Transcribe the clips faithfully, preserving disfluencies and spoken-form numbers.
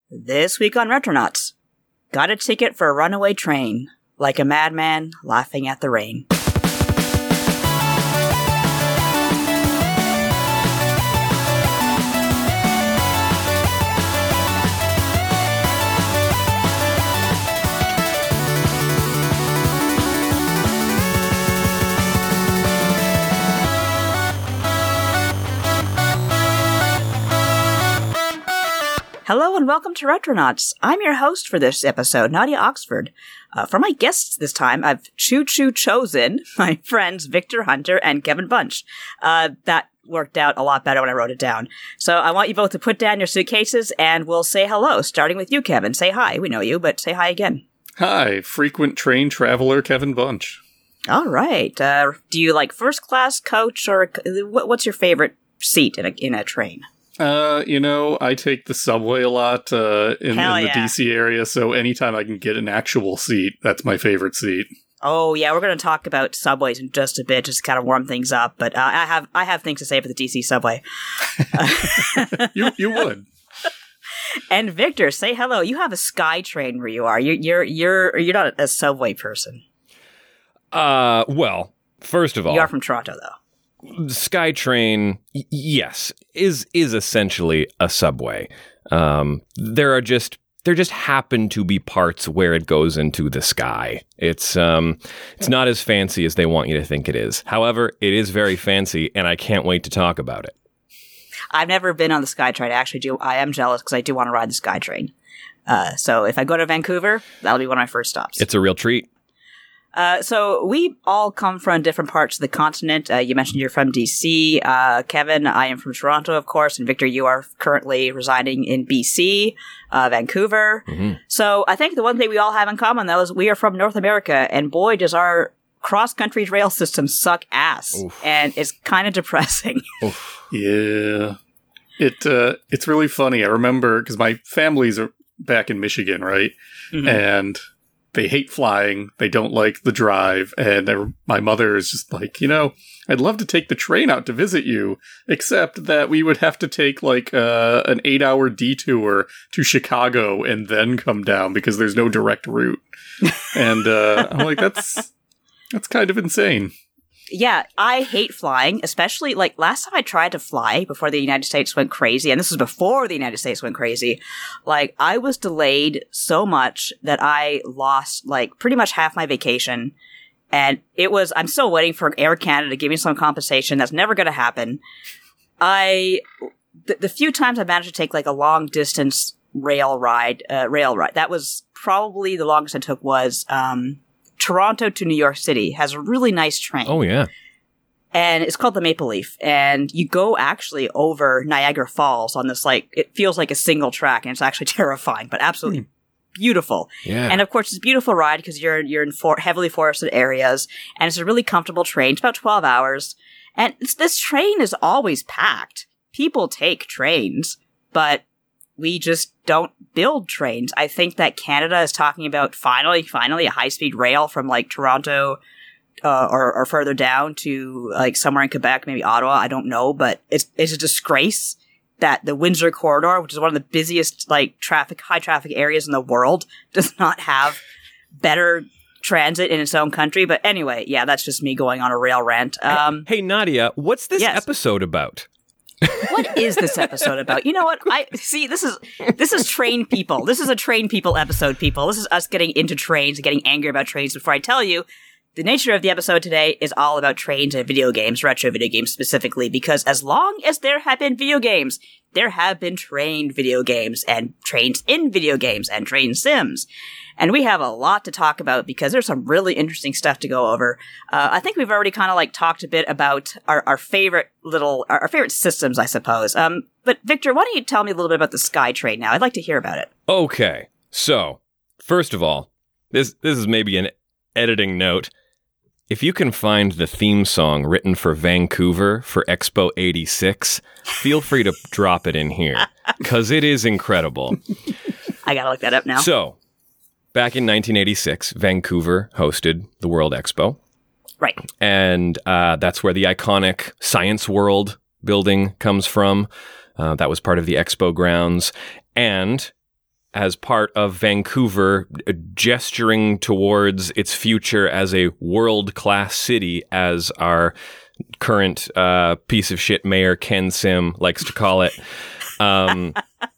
This week on Retronauts, got a ticket for a runaway train, like a madman laughing at the rain. Hello and welcome to Retronauts. I'm your host for this episode, Nadia Oxford. Uh, for my guests this time, I've choo-choo chosen my friends Victor Hunter and Kevin Bunch. Uh, that worked out a lot better when I wrote it down. So I want you both to put down your suitcases and we'll say hello, starting with you, Kevin. Say hi. We know you, but say hi again. Hi, frequent train traveler Kevin Bunch. All right. Uh, do you like first class, coach, or what's your favorite seat in a, in a train? Uh, you know, I take the subway a lot uh, in, in the yeah. D C area, so anytime I can get an actual seat, that's my favorite seat. Oh yeah, we're going to talk about subways in just a bit, just to kind of warm things up. But uh, I have I have things to say for the D C subway. you you would. And Victor, say hello. You have a SkyTrain where you are. You're you're you're you're not a subway person. Uh, well, first of all, you are from Toronto, though. SkyTrain, y- yes, is is essentially a subway. Um, there are just there just happen to be parts where it goes into the sky. It's um, it's not as fancy as they want you to think it is. However, it is very fancy, and I can't wait to talk about it. I've never been on the SkyTrain. I actually do. I am jealous because I do want to ride the SkyTrain. Uh, so if I go to Vancouver, that'll be one of my first stops. It's a real treat. Uh, so we all come from different parts of the continent. Uh, you mentioned you're from D C. Uh, Kevin, I am from Toronto, of course. And Victor, you are currently residing in B C, uh, Vancouver. Mm-hmm. So I think the one thing we all have in common, though, is we are from North America. And boy, does our cross-country rail system suck ass. Oof. And it's kind of depressing. Yeah. It, uh, it's really funny. I remember, because my family's are back in Michigan, right? Mm-hmm. And they hate flying. They don't like the drive. And my mother is just like, you know, I'd love to take the train out to visit you, except that we would have to take like uh, an eight hour detour to Chicago and then come down because there's no direct route. And uh, I'm like, that's that's kind of insane. Yeah, I hate flying, especially, like, last time I tried to fly before the United States went crazy, and this was before the United States went crazy, like, I was delayed so much that I lost, like, pretty much half my vacation, and it was, I'm still waiting for Air Canada to give me some compensation. That's never going to happen. I, the, the few times I managed to take, like, a long-distance rail ride, uh, rail ride, that was probably the longest I took was, um... Toronto to New York City has a really nice train. Oh, yeah. And it's called the Maple Leaf. And you go actually over Niagara Falls on this, like, it feels like a single track, and it's actually terrifying, but absolutely hmm. beautiful. Yeah. And of course, it's a beautiful ride because you're, you're in for- heavily forested areas, and it's a really comfortable train. It's about twelve hours. And it's, this train is always packed. People take trains, but we just don't build trains. I think that Canada is talking about finally, finally a high-speed rail from like Toronto uh, or, or further down to like somewhere in Quebec, maybe Ottawa. I don't know, but it's it's a disgrace that the Windsor Corridor, which is one of the busiest like traffic, high traffic areas in the world, does not have better transit in its own country. But anyway, yeah, that's just me going on a rail rant. Um, hey, Nadia, what's this yes. episode about? What is this episode about? You know what? I see. This is this is train people. This is a train people episode, people. This is us getting into trains and getting angry about trains. Before I tell you, the nature of the episode today is all about trains and video games, retro video games specifically, because as long as there have been video games, there have been train video games and trains in video games and train sims. And we have a lot to talk about because there's some really interesting stuff to go over. Uh, I think we've already kind of like talked a bit about our, our favorite little, our, our favorite systems, I suppose. Um, but Victor, why don't you tell me a little bit about the SkyTrain now? I'd like to hear about it. Okay. So, first of all, this this is maybe an editing note. If you can find the theme song written for Vancouver for Expo eighty-six, feel free to drop it in here, because it is incredible. I gotta look that up now. So, back in nineteen eighty-six, Vancouver hosted the World Expo. Right. And uh, that's where the iconic Science World building comes from. Uh, that was part of the expo grounds. And as part of Vancouver gesturing towards its future as a world-class city, as our current uh, piece of shit mayor Ken Sim likes to call it. Um,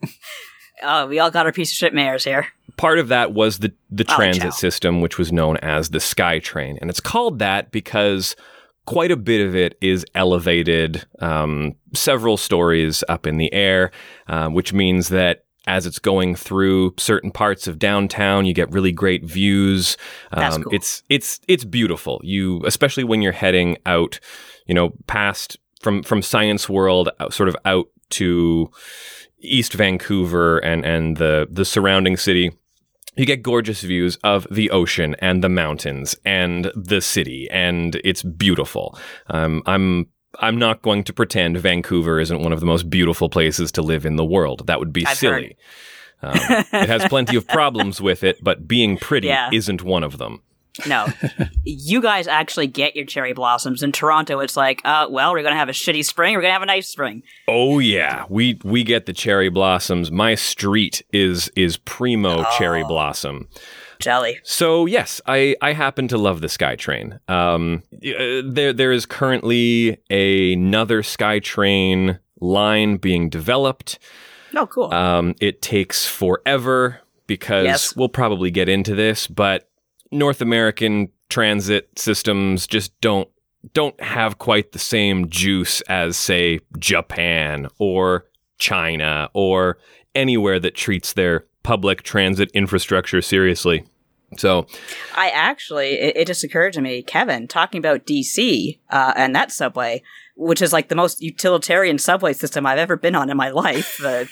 oh, we all got our piece of shit mayors here. Part of that was the, the Oh, transit chow. system, which was known as the SkyTrain. And it's called that because quite a bit of it is elevated, um, several stories up in the air, uh, which means that as it's going through certain parts of downtown, you get really great views. Um, That's cool. It's it's it's beautiful. You, especially when you're heading out, you know, past from from Science World, out, sort of out to East Vancouver and and the the surrounding city. You get gorgeous views of the ocean and the mountains and the city, and it's beautiful. Um, I'm I'm not going to pretend Vancouver isn't one of the most beautiful places to live in the world. That would be I've silly. Um, it has plenty of problems with it, but being pretty Yeah. isn't one of them. No, you guys actually get your cherry blossoms. In Toronto, it's like, uh, well, we're going to have a shitty spring. We're going to have a nice spring. Oh yeah, we we get the cherry blossoms. My street is is primo cherry blossom. Jelly. So yes, I, I happen to love the SkyTrain. Um, uh, there there is currently another SkyTrain line being developed. Oh, cool. Um, it takes forever because Yes. we'll probably get into this, but North American transit systems just don't don't have quite the same juice as, say, Japan or China or anywhere that treats their public transit infrastructure seriously. So, I actually, it, it just occurred to me, Kevin, talking about D C uh, and that subway, which is like the most utilitarian subway system I've ever been on in my life. The,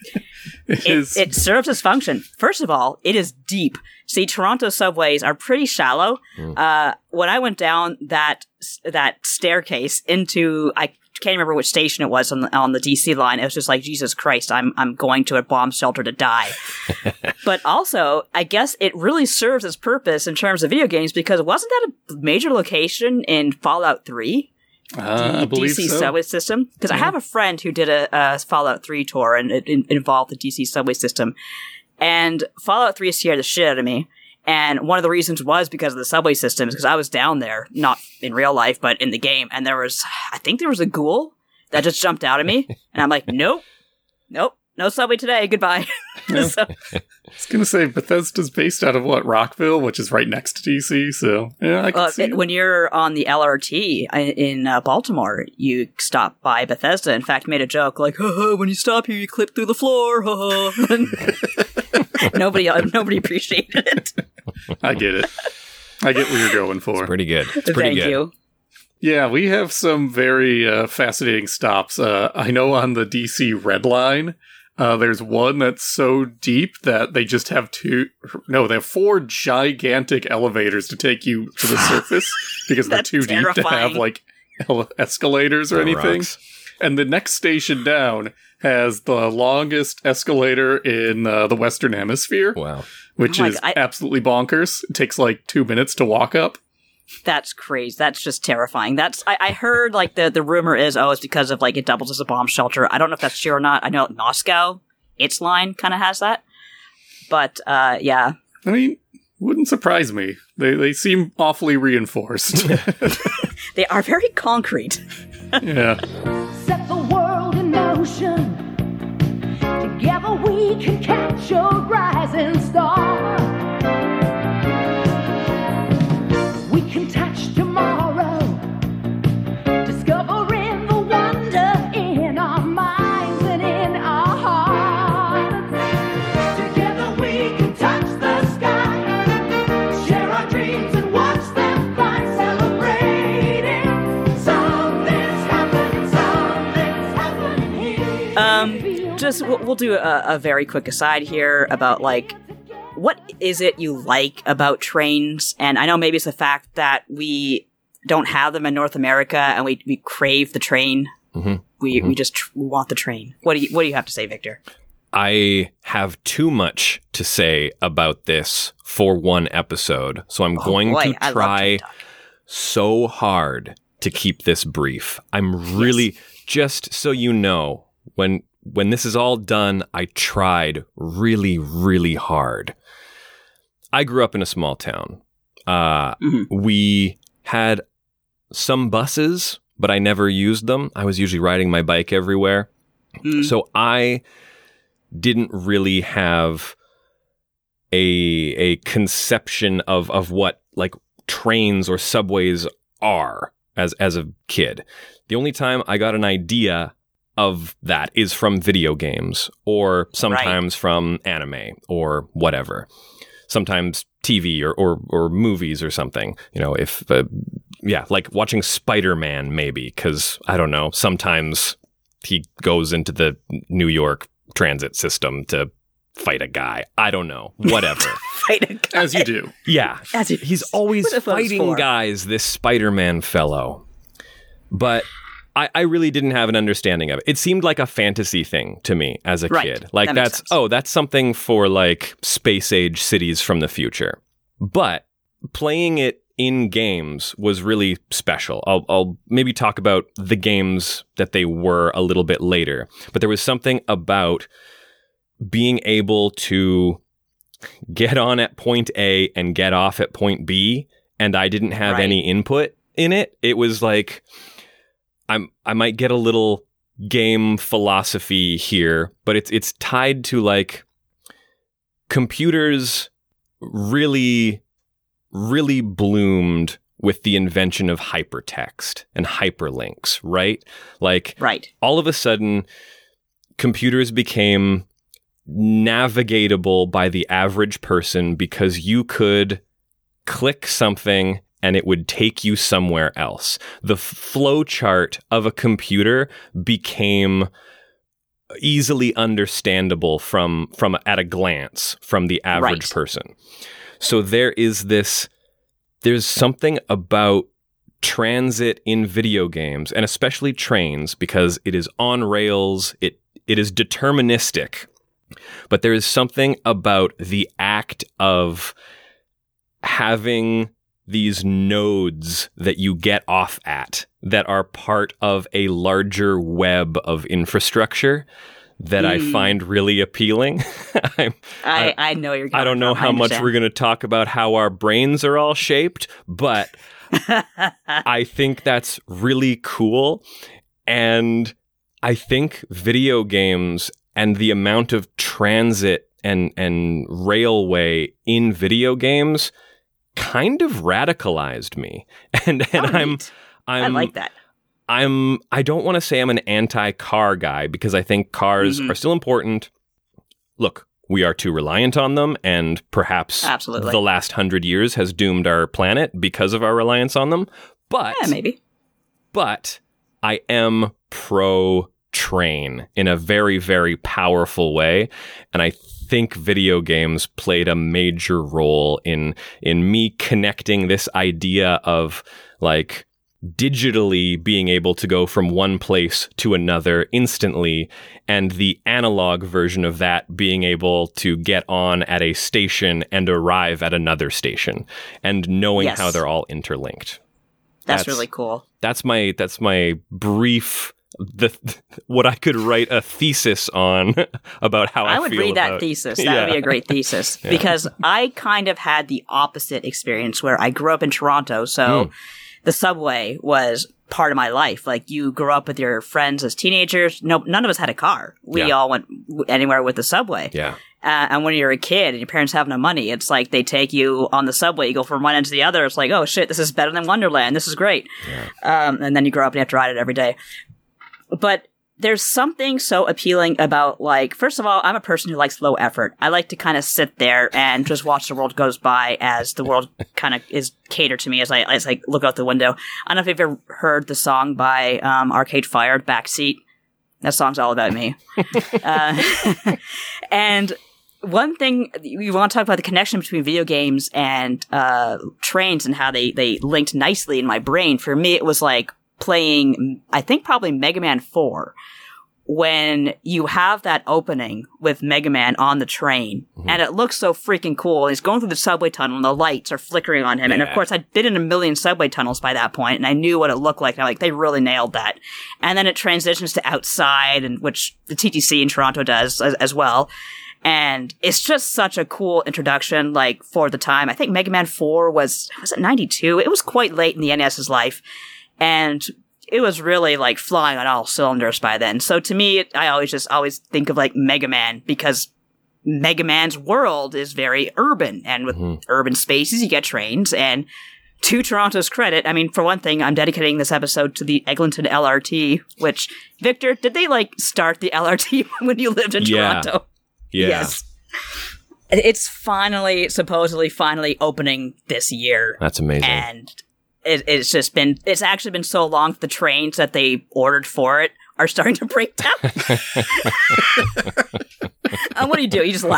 It it, is- it serves its function. First of all, it is deep. See, Toronto subways are pretty shallow. Uh, when I went down that that staircase into, I can't remember which station it was on the, on the D C line. It was just like, Jesus Christ, I'm I'm going to a bomb shelter to die. But also, I guess it really serves its purpose in terms of video games because wasn't that a major location in Fallout three? Uh, I The believe D C so. subway system? Because I have a friend who did a, a Fallout three tour and it, in- involved the D C subway system. And Fallout three scared the shit out of me. And one of the reasons was because of the subway systems, because I was down there, not in real life, but in the game. And there was, I think there was a ghoul that just jumped out at me. And I'm like, nope, nope, no subway today. Goodbye. So- I was going to say, Bethesda's based out of what? Rockville, which is right next to D C. So, yeah, I can Well, see it- it. when you're on the L R T in in, uh, Baltimore, you stop by Bethesda. In fact, made a joke like, "Haha, when you stop here, you clip through the floor." Haha. nobody, uh, nobody appreciated it. I get it. I get what you're going for. pretty good. It's pretty Thank good. you. Yeah, we have some very uh, fascinating stops. Uh, I know on the D C Red Line, uh, there's one that's so deep that they just have two, no, they have four gigantic elevators to take you to the surface because they're That's too deep to have terrifying. like ele- escalators or That anything. rocks. And the next station down has the longest escalator in uh, the Western Hemisphere, Wow. which Oh my is God, I- absolutely bonkers. It takes like two minutes to walk up. That's crazy. That's just terrifying. That's I, I heard like the the rumor is oh it's because of like it doubles as a bomb shelter. I don't know if that's true or not. I know Moscow, its line kind of has that, but uh, yeah. I mean, wouldn't surprise me. They they seem awfully reinforced. They are very concrete. Yeah. Set the world in motion. Together we can catch a rising star. We can touch tomorrow, discovering the wonder in our minds and in our hearts. Together we can touch the sky, share our dreams and watch them fly, celebrating. Something's happening, something's happening here. Um, just we'll, we'll do a, a very quick aside here about like what is it you like about trains? And I know maybe it's the fact that we don't have them in North America and we, we crave the train. Mhm. We we just tr- we want the train. What do you what do you have to say, Victor? I have too much to say about this for one episode, so I'm going Oh, boy, to I love try train talk. so hard to keep this brief. I'm really, just so you know, when when this is all done, I tried really, really hard. I grew up in a small town. Uh, Mhm. We had some buses, but I never used them. I was usually riding my bike everywhere. Mm. So I didn't really have a a conception of of what like trains or subways are as as a kid. The only time I got an idea of that is from video games or sometimes from anime or whatever. Sometimes T V or, or, or movies or something, you know, if, uh, yeah, like watching Spider-Man maybe, because I don't know, sometimes he goes into the New York transit system to fight a guy. I don't know, whatever. Fight a guy. As you do. Yeah. As you- He's always What if it was fighting for? guys, this Spider-Man fellow. But I, I really didn't have an understanding of it. It seemed like a fantasy thing to me as a Right. kid. Like That makes that's, sense. oh, that's something for like space age cities from the future. But playing it in games was really special. I'll, I'll maybe talk about the games that they were a little bit later. But there was something about being able to get on at point A and get off at point B, and I didn't have Right. any input in it. It was like I'm I might get a little game philosophy here, but it's it's tied to like computers really really bloomed with the invention of hypertext and hyperlinks, right? Like Right. all of a sudden, computers became navigatable by the average person because you could click something and it would take you somewhere else. The flow chart of a computer became easily understandable from from at a glance from the average Right. person. So there is this there's something about transit in video games, and especially trains, because it is on rails, it it is deterministic. But there is something about the act of having these nodes that you get off at that are part of a larger web of infrastructure that I Mm. find really appealing. I'm, I, I know you're. I don't know how much we're going to talk about how our brains are all shaped, but I think that's really cool. And I think video games and the amount of transit and, and railway in video games kind of radicalized me. And, and Oh, I'm, neat. I'm, I like that. I'm I don't want to say I'm an anti-car guy because I think cars Mhm. are still important. Look, we are too reliant on them, and perhaps Absolutely. the last hundred years has doomed our planet because of our reliance on them. But Yeah, maybe. but I am pro train in a very, very powerful way. And I think video games played a major role in in me connecting this idea of like digitally being able to go from one place to another instantly, and the analog version of that being able to get on at a station and arrive at another station, and knowing Yes. how they're all interlinked. That's, That's- really cool. That's my that's my brief the what I could write a thesis on about how I, I would feel read that about- thesis. That Yeah. would be a great thesis because I kind of had the opposite experience where I grew up in Toronto, so Hmm. the subway was part of my life. Like you grew up with your friends as teenagers. No, none of us had a car. We Yeah. all went w- anywhere with the subway. Yeah. Uh, and when you're a kid and your parents have no money, it's like they take you on the subway. You go from one end to the other. It's like, oh shit, this is better than Wonderland. This is great. Um, and then you grow up and you have to ride it every day. But there's something so appealing about, like, first of all, I'm a person who likes low effort. I like to kind of sit there and just watch the world goes by as the world kind of is catered to me as I as I look out the window. I don't know if you've ever heard the song by um, Arcade Fire, Backseat. That song's all about me. uh, and one thing you want to talk about the connection between video games and uh, trains and how they, they linked nicely in my brain. For me, it was like playing, I think probably Mega Man four, when you have that opening with Mega Man on the train, mm-hmm. and it looks so freaking cool. He's going through the subway tunnel, and the lights are flickering on him. Yeah. And of course, I'd been in a million subway tunnels by that point, and I knew what it looked like. And I'm like, they really nailed that. And then it transitions to outside, and which the T T C in Toronto does as, as well. And it's just such a cool introduction, like, for the time. I think Mega Man four was, was it ninety-two? It was quite late in the NES's life. And it was really, like, flying on all cylinders by then. So to me, I always just always think of, like, Mega Man, because Mega Man's world is very urban. And with mm-hmm. urban spaces, you get trains. And to Toronto's credit, I mean, for one thing, I'm dedicating this episode to the Eglinton L R T, which, Victor, did they, like, start the L R T when you lived in yeah. Toronto? Yeah. Yes. It's finally, supposedly finally opening this year. That's amazing. And it, it's just been, it's actually been so long, the trains that they ordered for it are starting to break down. And what do you do? You just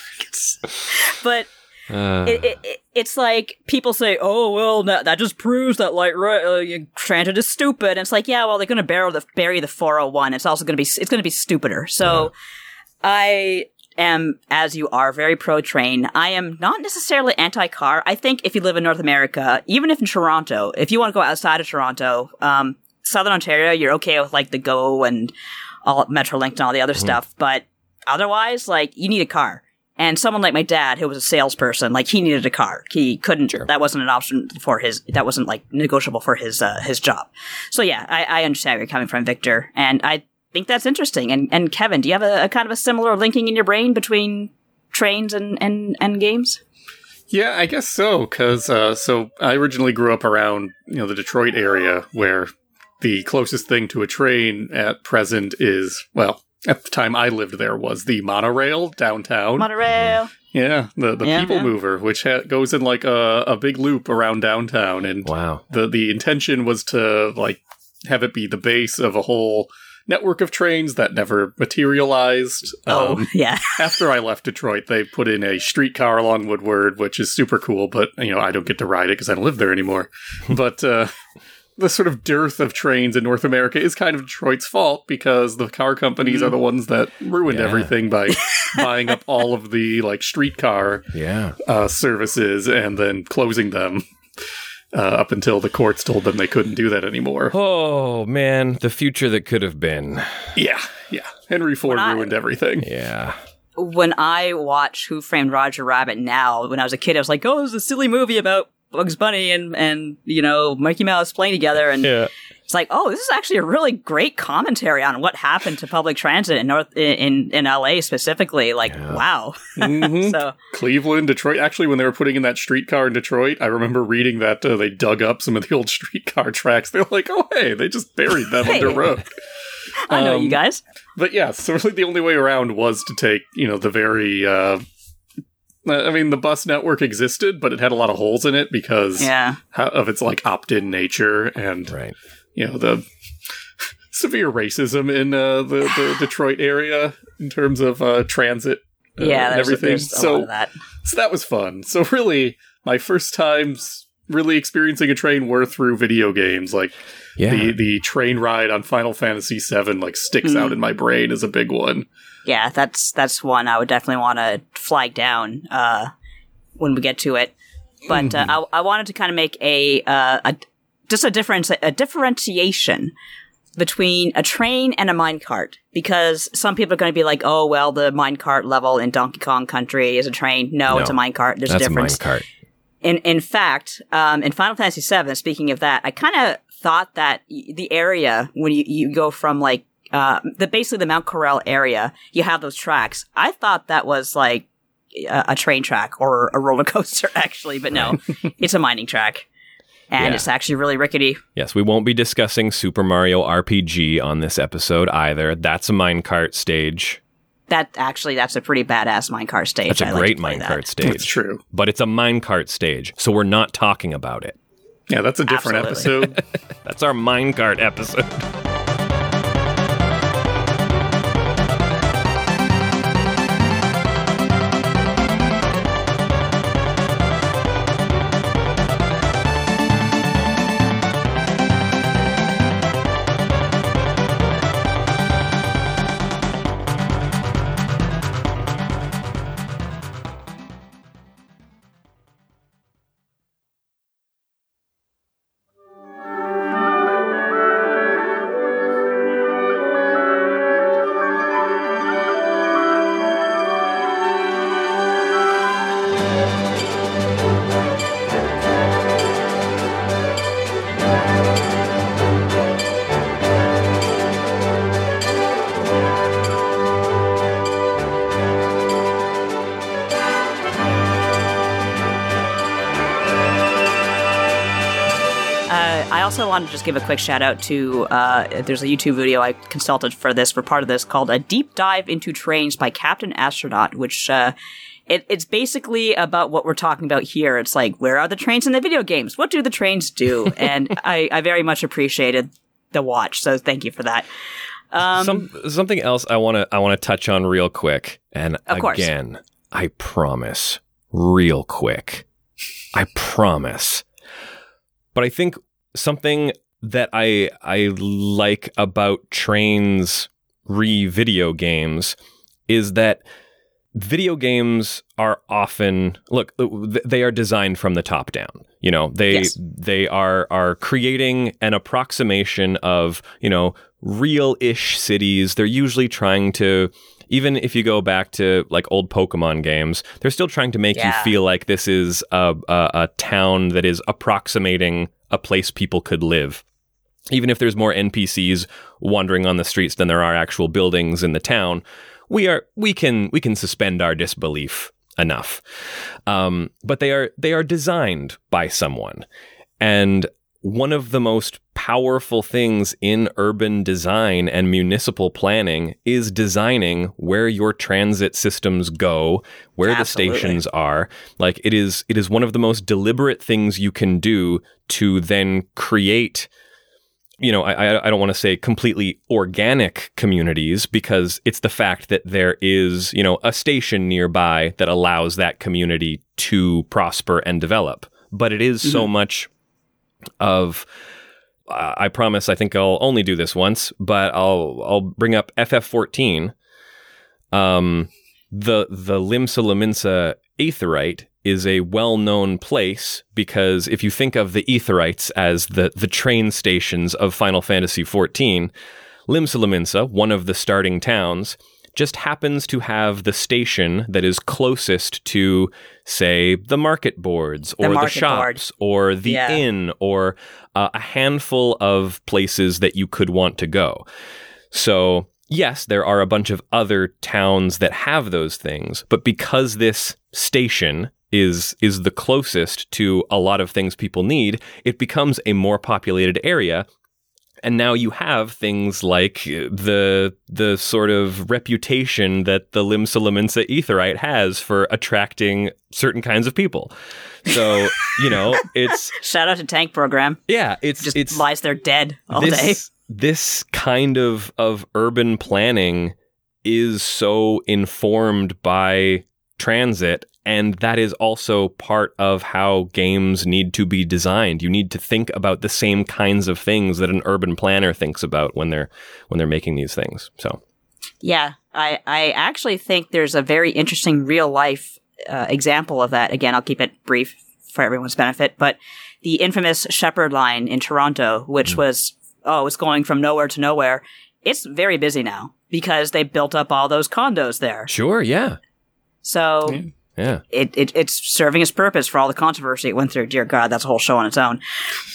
laugh. But uh. it, it, it, it's like people say, oh, well, that, that just proves that, like, uh, transit is stupid. And it's like, yeah, well, they're going to bury the, bury the four oh one. It's also going to be, it's going to be stupider. So yeah. I am, as you are, very pro-train. I am not necessarily anti-car. I think if you live in North America, even if in Toronto, if you want to go outside of Toronto, um, Southern Ontario, you're okay with, like, the GO and all Metrolink and all the other mm-hmm. stuff. But otherwise, like, you need a car. And someone like my dad, who was a salesperson, like, he needed a car. He couldn't, sure. that wasn't an option for his, that wasn't, like, negotiable for his, uh, his job. So yeah, I, I understand where you're coming from, Victor. And I think that's interesting. And, and Kevin, do you have a, a kind of a similar linking in your brain between trains and, and, and games? Yeah, I guess so. Because, uh, so I originally grew up around, you know, the Detroit area, where the closest thing to a train at present is, well, at the time I lived there, was the monorail downtown. Monorail. Yeah, the, the yeah, People yeah. Mover, which ha- goes in like a, a big loop around downtown. And wow. the, the intention was to, like, have it be the base of a whole network of trains that never materialized. Oh, um, yeah. After I left Detroit, they put in a streetcar along Woodward, which is super cool, but, you know, I don't get to ride it because I don't live there anymore. But uh, the sort of dearth of trains in North America is kind of Detroit's fault, because the car companies mm. are the ones that ruined yeah. everything by buying up all of the, like, streetcar yeah. uh, services and then closing them. Uh, up until the courts told them they couldn't do that anymore. Oh, man, the future that could have been. Yeah, yeah. Henry Ford I, ruined everything. Yeah. When I watch Who Framed Roger Rabbit now, when I was a kid, I was like, oh, it's a silly movie about Bugs Bunny and, and you know, Mickey Mouse playing together. And yeah. it's like, oh, this is actually a really great commentary on what happened to public transit in North in in L A specifically. Like, yeah. wow. Mm-hmm. So Cleveland, Detroit. Actually, when they were putting in that streetcar in Detroit, I remember reading that uh, they dug up some of the old streetcar tracks. They're like, oh, hey, they just buried them hey. under road. I know um, you guys. But yeah, so really the only way around was to take, you know, the very... Uh, I mean, the bus network existed, but it had a lot of holes in it because yeah. of its, like, opt-in nature and, right. you know, the severe racism in uh, the, the Detroit area in terms of uh, transit uh, yeah, and everything. There's a so, lot of that. so that was fun. So really, my first times really experiencing a train were through video games. Like, yeah. the, the train ride on Final Fantasy seven, like, sticks mm. out in my brain as a big one. Yeah, that's that's one I would definitely want to flag down uh, when we get to it. But mm-hmm. uh, I, I wanted to kind of make a, uh, a just a difference, a differentiation between a train and a minecart, because some people are going to be like, "Oh, well, the minecart level in Donkey Kong Country is a train." No, no it's a minecart. There's that's a difference. A minecart. In in fact, um, in Final Fantasy seven, speaking of that, I kind of thought that the area when you, you go from like Uh, the basically the Mount Corel area, you have those tracks. I thought that was like a, a train track or a roller coaster, actually, but no, it's a mining track, and yeah. it's actually really rickety. Yes, we won't be discussing Super Mario R P G on this episode either. That's a minecart stage. That actually, that's a pretty badass minecart stage. That's a I great like minecart that. stage. That's true, but it's a minecart stage, so we're not talking about it. Yeah, that's a different Absolutely. episode. That's our minecart episode. I also wanted to just give a quick shout out to, uh, there's a YouTube video I consulted for this, for part of this, called A Deep Dive into Trains by Captain Astronaut, which, uh, it, it's basically about what we're talking about here. It's like, where are the trains in the video games? What do the trains do? And I, I very much appreciated the watch, so thank you for that. Um, Some, something else I want to I want to touch on real quick, and Of course. again, I promise, real quick, I promise. But I think something that I I like about Train's re-video games is that video games are often look they are designed from the top down. You know, they Yes. they are are creating an approximation of, you know, real-ish cities. They're usually trying to, even if you go back to like old Pokemon games, they're still trying to make Yeah. you feel like this is a, a a town that is approximating a place people could live. Even if there's more N P Cs wandering on the streets than there are actual buildings in the town, we are we can we can suspend our disbelief enough. Um, but they are they are designed by someone, and one of the most powerful things in urban design and municipal planning is designing where your transit systems go, where Absolutely. the stations are. Like it is it is one of the most deliberate things you can do to then create, you know, I, I don't want to say completely organic communities, because it's the fact that there is, you know, a station nearby that allows that community to prosper and develop. But it is so much of, uh, I promise, I think I'll only do this once, but I'll I'll bring up F F fourteen. Um, the the Limsa Lominsa Aetheryte is a well-known place because if you think of the Aetherites as the, the train stations of Final Fantasy fourteen, Limsa Lominsa, one of the starting towns, just happens to have the station that is closest to, say, the market boards or the, market shops or the Yeah. inn or uh, a handful of places that you could want to go. So yes, there are a bunch of other towns that have those things, but because this station is is the closest to a lot of things people need, it becomes a more populated area. And now you have things like the the sort of reputation that the Limsa Lominsa Aetheryte has for attracting certain kinds of people. So, you know, it's Shout out to Tank Program. yeah, it's Just it's lies there dead all day. this, this kind of, of urban planning is so informed by transit, and that is also part of how games need to be designed. You need to think about the same kinds of things that an urban planner thinks about when they're when they're making these things. So Yeah, I, I actually think there's a very interesting real life uh, example of that. Again, I'll keep it brief for everyone's benefit, but the infamous Shepherd line in Toronto, which was, oh, it's going from nowhere to nowhere. It's very busy now because they built up all those condos there. sure, yeah, So Yeah. yeah. it, it it's serving its purpose for all the controversy it went through. Dear God, that's a whole show on its own.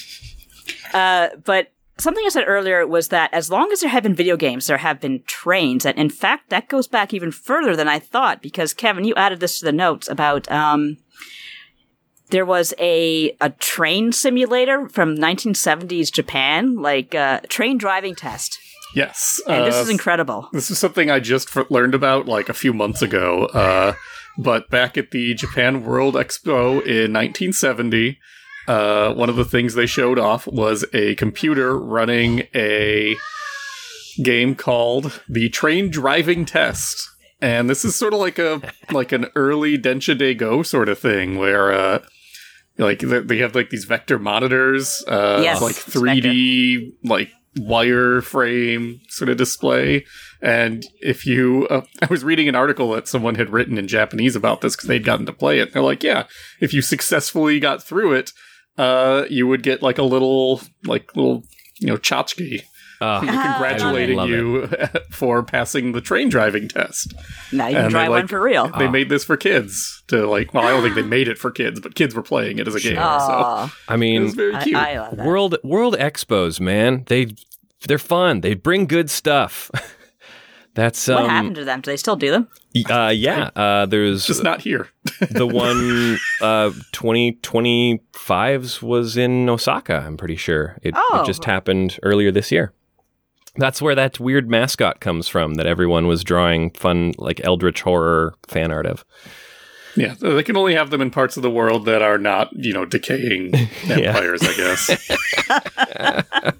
Uh, but something I said earlier was that as long as there have been video games, there have been trains. And in fact, that goes back even further than I thought, because Kevin, you added this to the notes about, um, there was a, a train simulator from nineteen seventies Japan, like a train driving test. Yes. And this uh, is incredible. This is something I just f- learned about like a few months ago. Uh, but back at the Japan World Expo in nineteen seventy, uh, one of the things they showed off was a computer running a game called the Train Driving Test. And this is sort of like a like an early Densha de Go sort of thing where uh, like they they have like these vector monitors, uh, Yes, like it's three D like wireframe sort of display. And if you, uh, I was reading an article that someone had written in Japanese about this because they'd gotten to play it. They're like, yeah, if you successfully got through it, uh, you would get like a little, like little, you know, tchotchke. Uh, Congratulating I love you for passing the train driving test. Now you can And they, drive one like, for real. They made this for kids to like, well, I don't think they made it for kids, but kids were playing it as a game. So Aw, I it mean, was very I, cute. I love that. World World Expos, man, they they're fun. They bring good stuff. That's What um, happened to them? Do they still do them? Uh, yeah, uh, there's Just not here. the one uh, twenty twenty-five's was in Osaka. I'm pretty sure it, Oh. it just happened earlier this year. That's where that weird mascot comes from that everyone was drawing fun, like eldritch horror fan art of. Yeah, so they can only have them in parts of the world that are not, you know, decaying empires, I guess.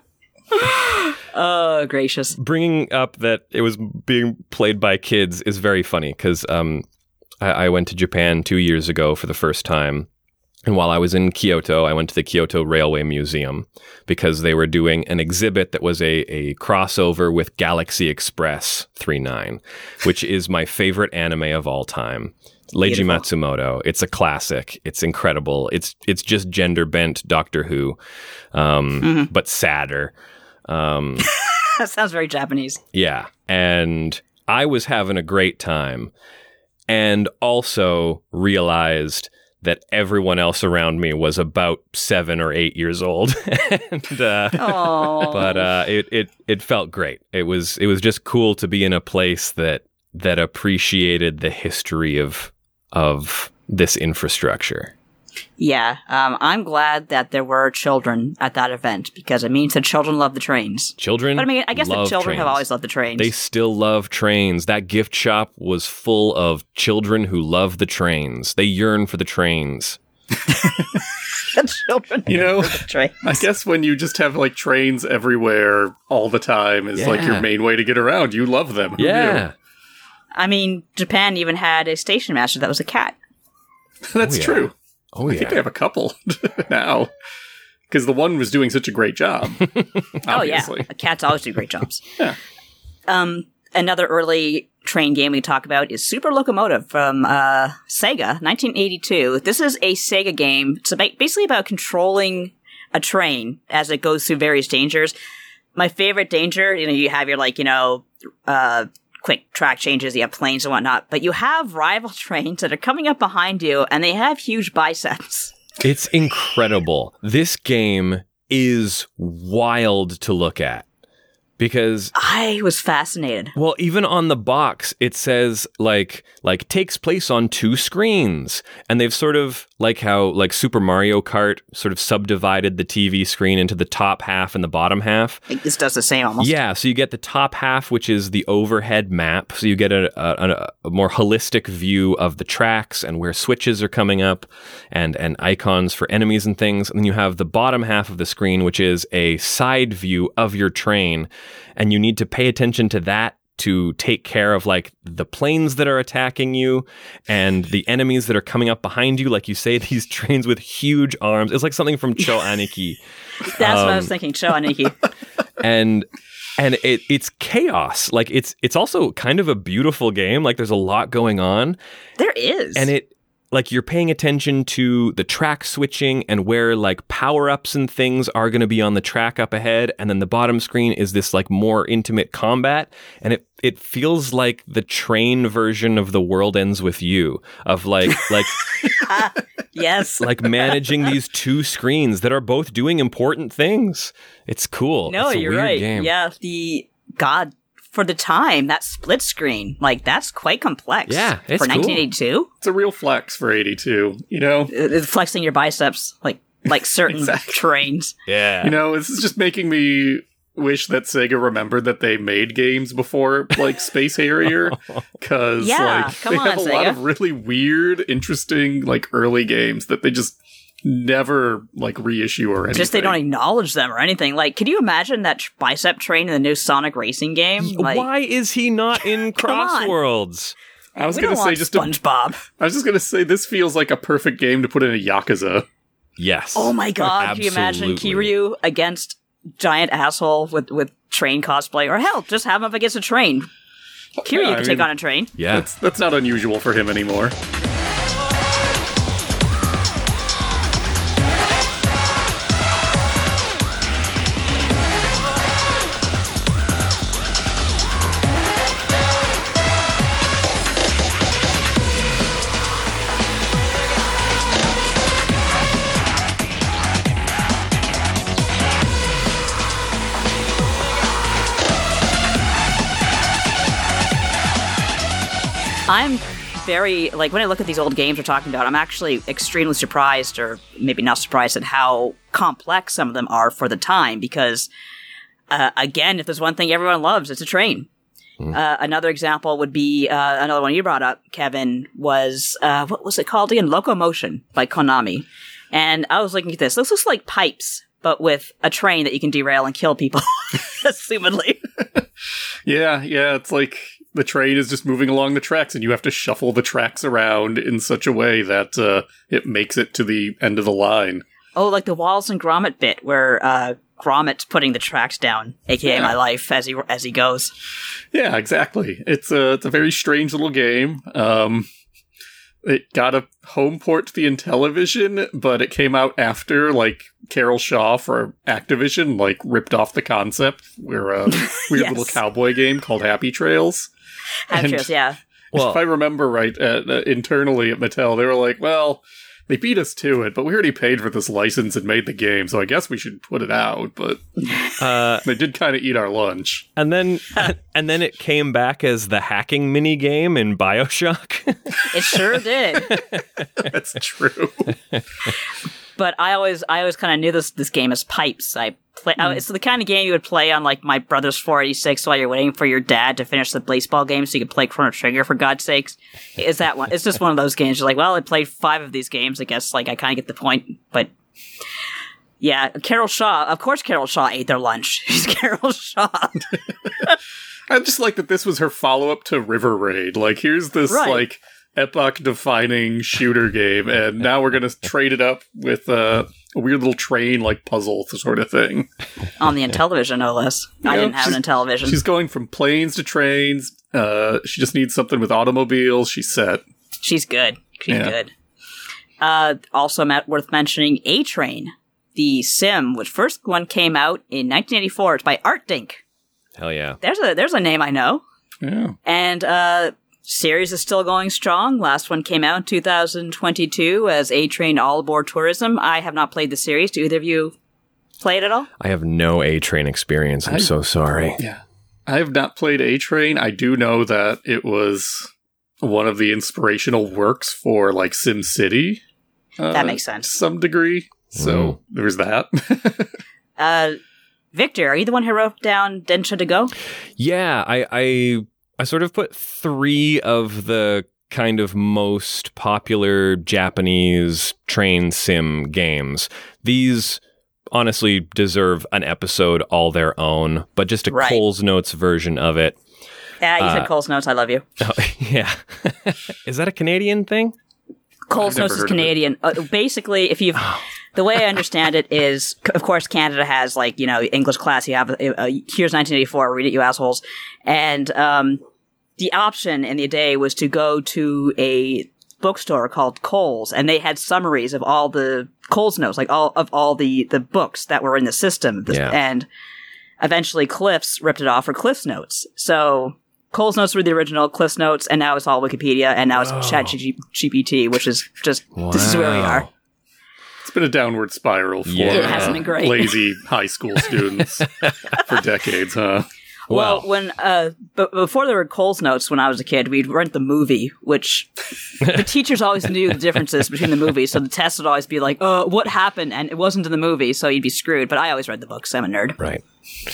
Oh, gracious. Bringing up that it was being played by kids is very funny because um, I, I went to Japan two years ago for the first time. And while I was in Kyoto, I went to the Kyoto Railway Museum because they were doing an exhibit that was a, a crossover with Galaxy Express thirty-nine, which is my favorite anime of all time. Leiji Beautiful. Matsumoto. It's a classic. It's incredible. It's it's just gender bent Doctor Who, um, Mm-hmm. but sadder. Um, That sounds very Japanese. yeah. And I was having a great time and also realized that everyone else around me was about seven or eight years old. and, uh, Oh, but uh, it, it, it felt great. It was, it was just cool to be in a place that, that appreciated the history of, of this infrastructure. yeah. Um, I'm glad that there were children at that event because it means that children love the trains. Children, But I mean, I guess the love children have trains. always loved the trains. They still love trains. That gift shop was full of children who love the trains. They yearn for the trains. The children You know, love the trains. I guess when you just have like trains everywhere all the time is like your Yeah. main way to get around. You love them. Who Yeah. I mean, Japan even had a station master that was a cat. knew? That's Oh, yeah. true. Oh, I yeah. think they have a couple now because the one was doing such a great job. Oh yeah, obviously. cats always do great jobs. Yeah. Um, another early train game we talk about is Super Locomotive from uh, Sega, nineteen eighty-two. This is a Sega game. It's about, basically about controlling a train as it goes through various dangers. My favorite danger, you know, you have your like, you know, uh, quick track changes, you have planes and whatnot, but you have rival trains that are coming up behind you, and they have huge biceps. It's incredible. This game is wild to look at because, I was fascinated. well, even on the box, it says like, like takes place on two screens. And they've sort of like how like Super Mario Kart sort of subdivided the T V screen into the top half and the bottom half. Like, this does the same almost. Yeah, so you get the top half, which is the overhead map. So you get a, a, a more holistic view of the tracks and where switches are coming up and, and icons for enemies and things. And then you have the bottom half of the screen, which is a side view of your train. And you need to pay attention to that to take care of like the planes that are attacking you and the enemies that are coming up behind you. Like you say, these trains with huge arms. It's like something from Cho Aniki. That's what I was Um, thinking. Show Aniki. and and it it's chaos. Like it's it's also kind of a beautiful game. Like there's a lot going on, There is. and it like you're paying attention to the track switching and where like power-ups and things are going to be on the track up ahead, and then the bottom screen is this like more intimate combat, and it it feels like the train version of The World Ends With You, of like like Yes. like managing these two screens that are both doing important things. It's cool. No, It's a you're weird right. game. Yeah, the God for the time that split screen, like that's quite complex. Yeah, it's for cool. nineteen eighty-two, It's a real flex for eighty-two. You know, uh, flexing your biceps like like certain Exactly. trains. Yeah. you know, this is just making me wish that Sega remembered that they made games before like Space Harrier, because Yeah, like come they on, have a lot Sega. of really weird, interesting like early games that they just never like reissue or anything. Just they don't acknowledge them or anything. Like, could you imagine that tr- bicep train in the new Sonic Racing game? Like, Why is he not in Come on. Crossworlds? I was we gonna don't say want just a, SpongeBob. I was just gonna say this feels like a perfect game to put in a Yakuza. Yes. Oh my god! Can you imagine Absolutely. Kiryu against giant asshole with with train cosplay, or hell, just have him up against a train. Kiryu Yeah, I can take mean- on a train. Yeah. That's that's not unusual for him anymore. I'm very, like, when I look at these old games we're talking about, I'm actually extremely surprised, or maybe not surprised, at how complex some of them are for the time, because, uh, again, if there's one thing everyone loves, it's a train. Mm. Uh, another example would be, uh, another one you brought up, Kevin, was, uh, what was it called again? Locomotion by Konami. And I was looking at this. This looks like pipes, but with a train that you can derail and kill people, assumedly. Yeah, yeah, it's like the train is just moving along the tracks, and you have to shuffle the tracks around in such a way that uh, it makes it to the end of the line. Oh, like the Wallace and Gromit bit, where uh, Gromit's putting the tracks down, aka Yeah. my life, as he as he goes. Yeah, exactly. It's a it's a very strange little game. Um, it got a home port to the Intellivision, but it came out after, like, Carol Shaw for Activision, like, ripped off the concept. We're a weird Yes. little cowboy game called Happy Trails. Happy And- Trails, yeah. Well, if I remember right, uh, uh, internally at Mattel, they were like, well, they beat us to it, but we already paid for this license and made the game, so I guess we should put it out. But uh, they did kind of eat our lunch. and then and then it came back as the hacking mini game in BioShock. It sure did. That's true. But I always, I always kind of knew this this game as pipes. I play. I, it's the kind of game you would play on like my brother's four eighty-six while you're waiting for your dad to finish the baseball game, so you could play Chrono Trigger. For God's sakes, is that one? It's just one of those games. You're like, well, I played five of these games. I guess like I kind of get the point. But yeah, Carol Shaw. Of course, Carol Shaw ate their lunch. She's Carol Shaw. I just like that this was her follow-up to River Raid. Like, here's this, Right. like, epoch-defining shooter game, and now we're going to trade it up with uh, a weird little train, like, puzzle sort of thing. On the Intellivision, no less. I Yeah, didn't have an she's- Intellivision. She's going from planes to trains. Uh, she just needs something with automobiles. She's set. She's good. She's Yeah. good. Uh, also met, worth mentioning, A-Train, the sim, which first one came out in nineteen eighty-four. It's by ArtDink. Hell yeah. There's a there's a name I know. Yeah. And uh, series is still going strong. Last one came out in two thousand twenty-two as A-Train All Aboard Tourism. I have not played the series. Do either of you play it at all? I have no A-Train experience. I'm I- so sorry. Yeah. I have not played A-Train. I do know that it was one of the inspirational works for, like, SimCity. Uh, That makes sense. To some degree. So there's that. Uh, Victor, are you the one who wrote down Densha to Go? Yeah, I, I I sort of put three of the kind of most popular Japanese train sim games. These honestly deserve an episode all their own, but just a Right. Cole's Notes version of it. Yeah, you Uh, said Cole's Notes. I love you. Oh, yeah. Is that a Canadian thing? Cole's I've never Notes is heard of it. Canadian. Uh, basically, if you've the way I understand it is, c- of course, Canada has like you know English class. You have uh, uh, here's nineteen eighty-four. Read it, you assholes. And um, the option in the day was to go to a bookstore called Cole's, and they had summaries of all the Cole's Notes, like all of all the the books that were in the system. This- Yeah. And eventually, Cliffs ripped it off for Cliff's Notes. So. Cole's Notes were the original Cliff's Notes, and now it's all Wikipedia, and now it's Whoa. ChatGPT, which is just, this is where we Wow. are. It's been a downward spiral for Yeah. It hasn't been great. lazy high school students for decades, huh? Well, Well, when, uh, b- before there were Cole's Notes when I was a kid, we'd rent the movie, which the teachers always knew the differences between the movies, so the test would always be like, uh, what happened? And it wasn't in the movie, so you'd be screwed, but I always read the books. I'm a nerd. right.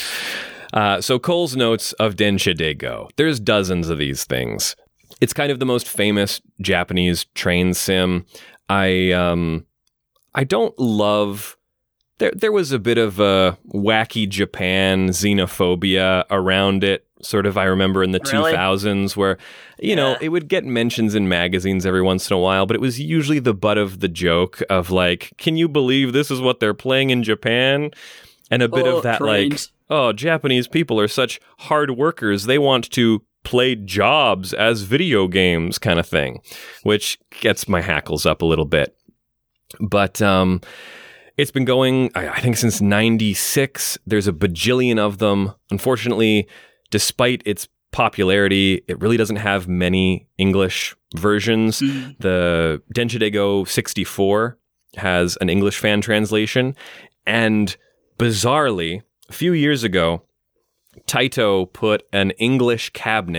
Uh, so Cole's Notes of Densha de Go. There's dozens of these things. It's kind of the most famous Japanese train sim. I um, I don't love. There, there was a bit of a wacky Japan xenophobia around it. Sort of, I remember in the Really? two thousands, where you know Yeah. it would get mentions in magazines every once in a while, but it was usually the butt of the joke of like, "Can you believe this is what they're playing in Japan?" And a bit Oh, of that like. trains. Oh, Japanese people are such hard workers. They want to play jobs as video games kind of thing, which gets my hackles up a little bit. But um, it's been going, I, I think, since ninety-six. There's a bajillion of them. Unfortunately, despite its popularity, it really doesn't have many English versions. The Densha de Go sixty-four has an English fan translation. And bizarrely, a few years ago, Taito put an English cabinet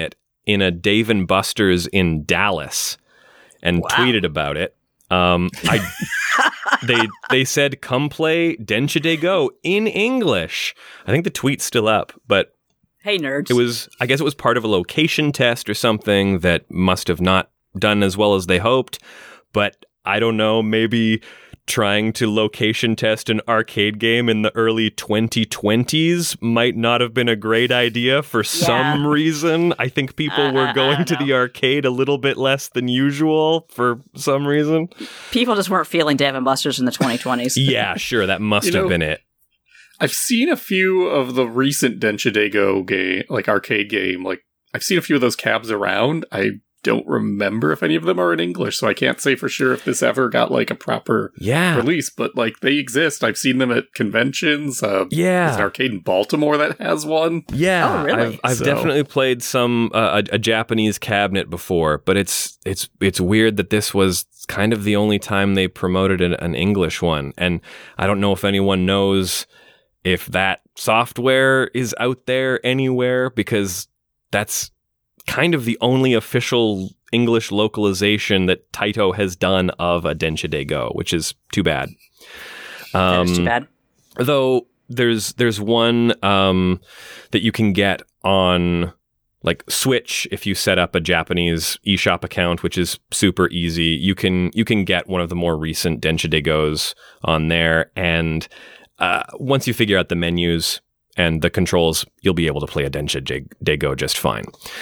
in a Dave and Buster's in Dallas and Wow. tweeted about it. Um, I they they said come play Denshi de Go in English. I think the tweet's still up, but Hey, nerds. it was I guess it was part of a location test or something that must have not done as well as they hoped. But I don't know, maybe trying to location test an arcade game in the early twenty twenties might not have been a great idea for some reason. I think people Uh, were I- I going don't to know. the arcade a little bit less than usual for some reason. People just weren't feeling Dave and Buster's in the twenty twenties. Yeah, sure, that must You have know- been it. I've seen a few of the recent Denshi de Go game, like arcade game. Like I've seen a few of those cabs around. I don't remember if any of them are in English, so I can't say for sure if this ever got like a proper Yeah. release. But like they exist. I've seen them at conventions. Uh, Yeah. there's an arcade in Baltimore that has one. Yeah, Oh, really? I've, I've So- definitely played some uh, a, a Japanese cabinet before, but it's it's it's weird that this was kind of the only time they promoted an, an English one, and I don't know if anyone knows if that software is out there anywhere, because that's kind of the only official English localization that Taito has done of a Denshi de Go, which is too bad. Um, That's too bad. Though there's there's one um, that you can get on like Switch if you set up a Japanese eShop account, which is super easy. You can you can get one of the more recent Denshi de Gos on there, and uh, once you figure out the menus and the controls, you'll be able to play a Denshi de- de Go just fine.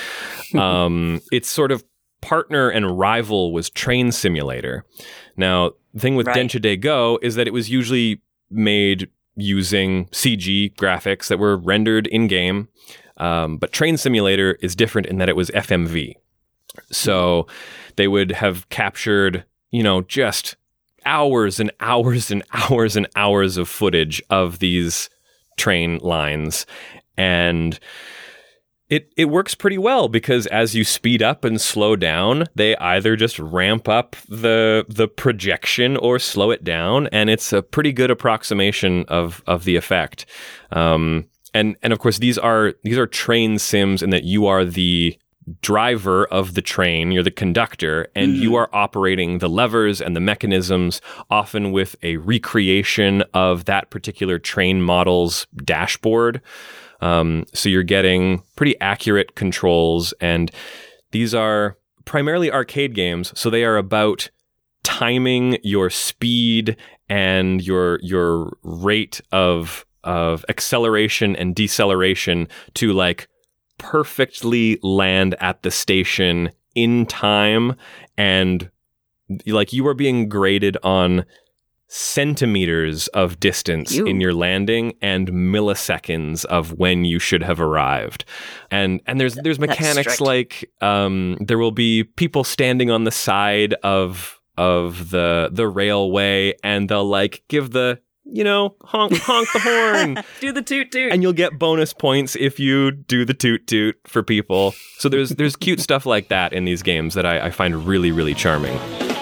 um, it's sort of partner and rival was Train Simulator. Now, the thing with Right. Denshi de Go is that it was usually made using C G graphics that were rendered in-game. Um, but Train Simulator is different in that it was F M V. So they would have captured, you know, just hours and hours and hours and hours of footage of these train lines. And it it works pretty well because as you speed up and slow down, they either just ramp up the the projection or slow it down, and it's a pretty good approximation of of the effect. Um, and and of course these are these are train sims in that you are the driver of the train, you're the conductor, and Mm. you are operating the levers and the mechanisms, often with a recreation of that particular train model's dashboard. Um, so you're getting pretty accurate controls, and these are primarily arcade games, so they are about timing your speed and your your rate of of acceleration and deceleration to like perfectly land at the station in time, and like you are being graded on centimeters of distance Ew. in your landing and milliseconds of when you should have arrived. And and there's there's That's mechanics strict. like um there will be people standing on the side of of the the railway, and they'll like give the, you know, honk honk the horn. Do the toot toot. And you'll get bonus points if you do the toot toot for people. So there's there's cute stuff like that in these games that I, I find really, really charming.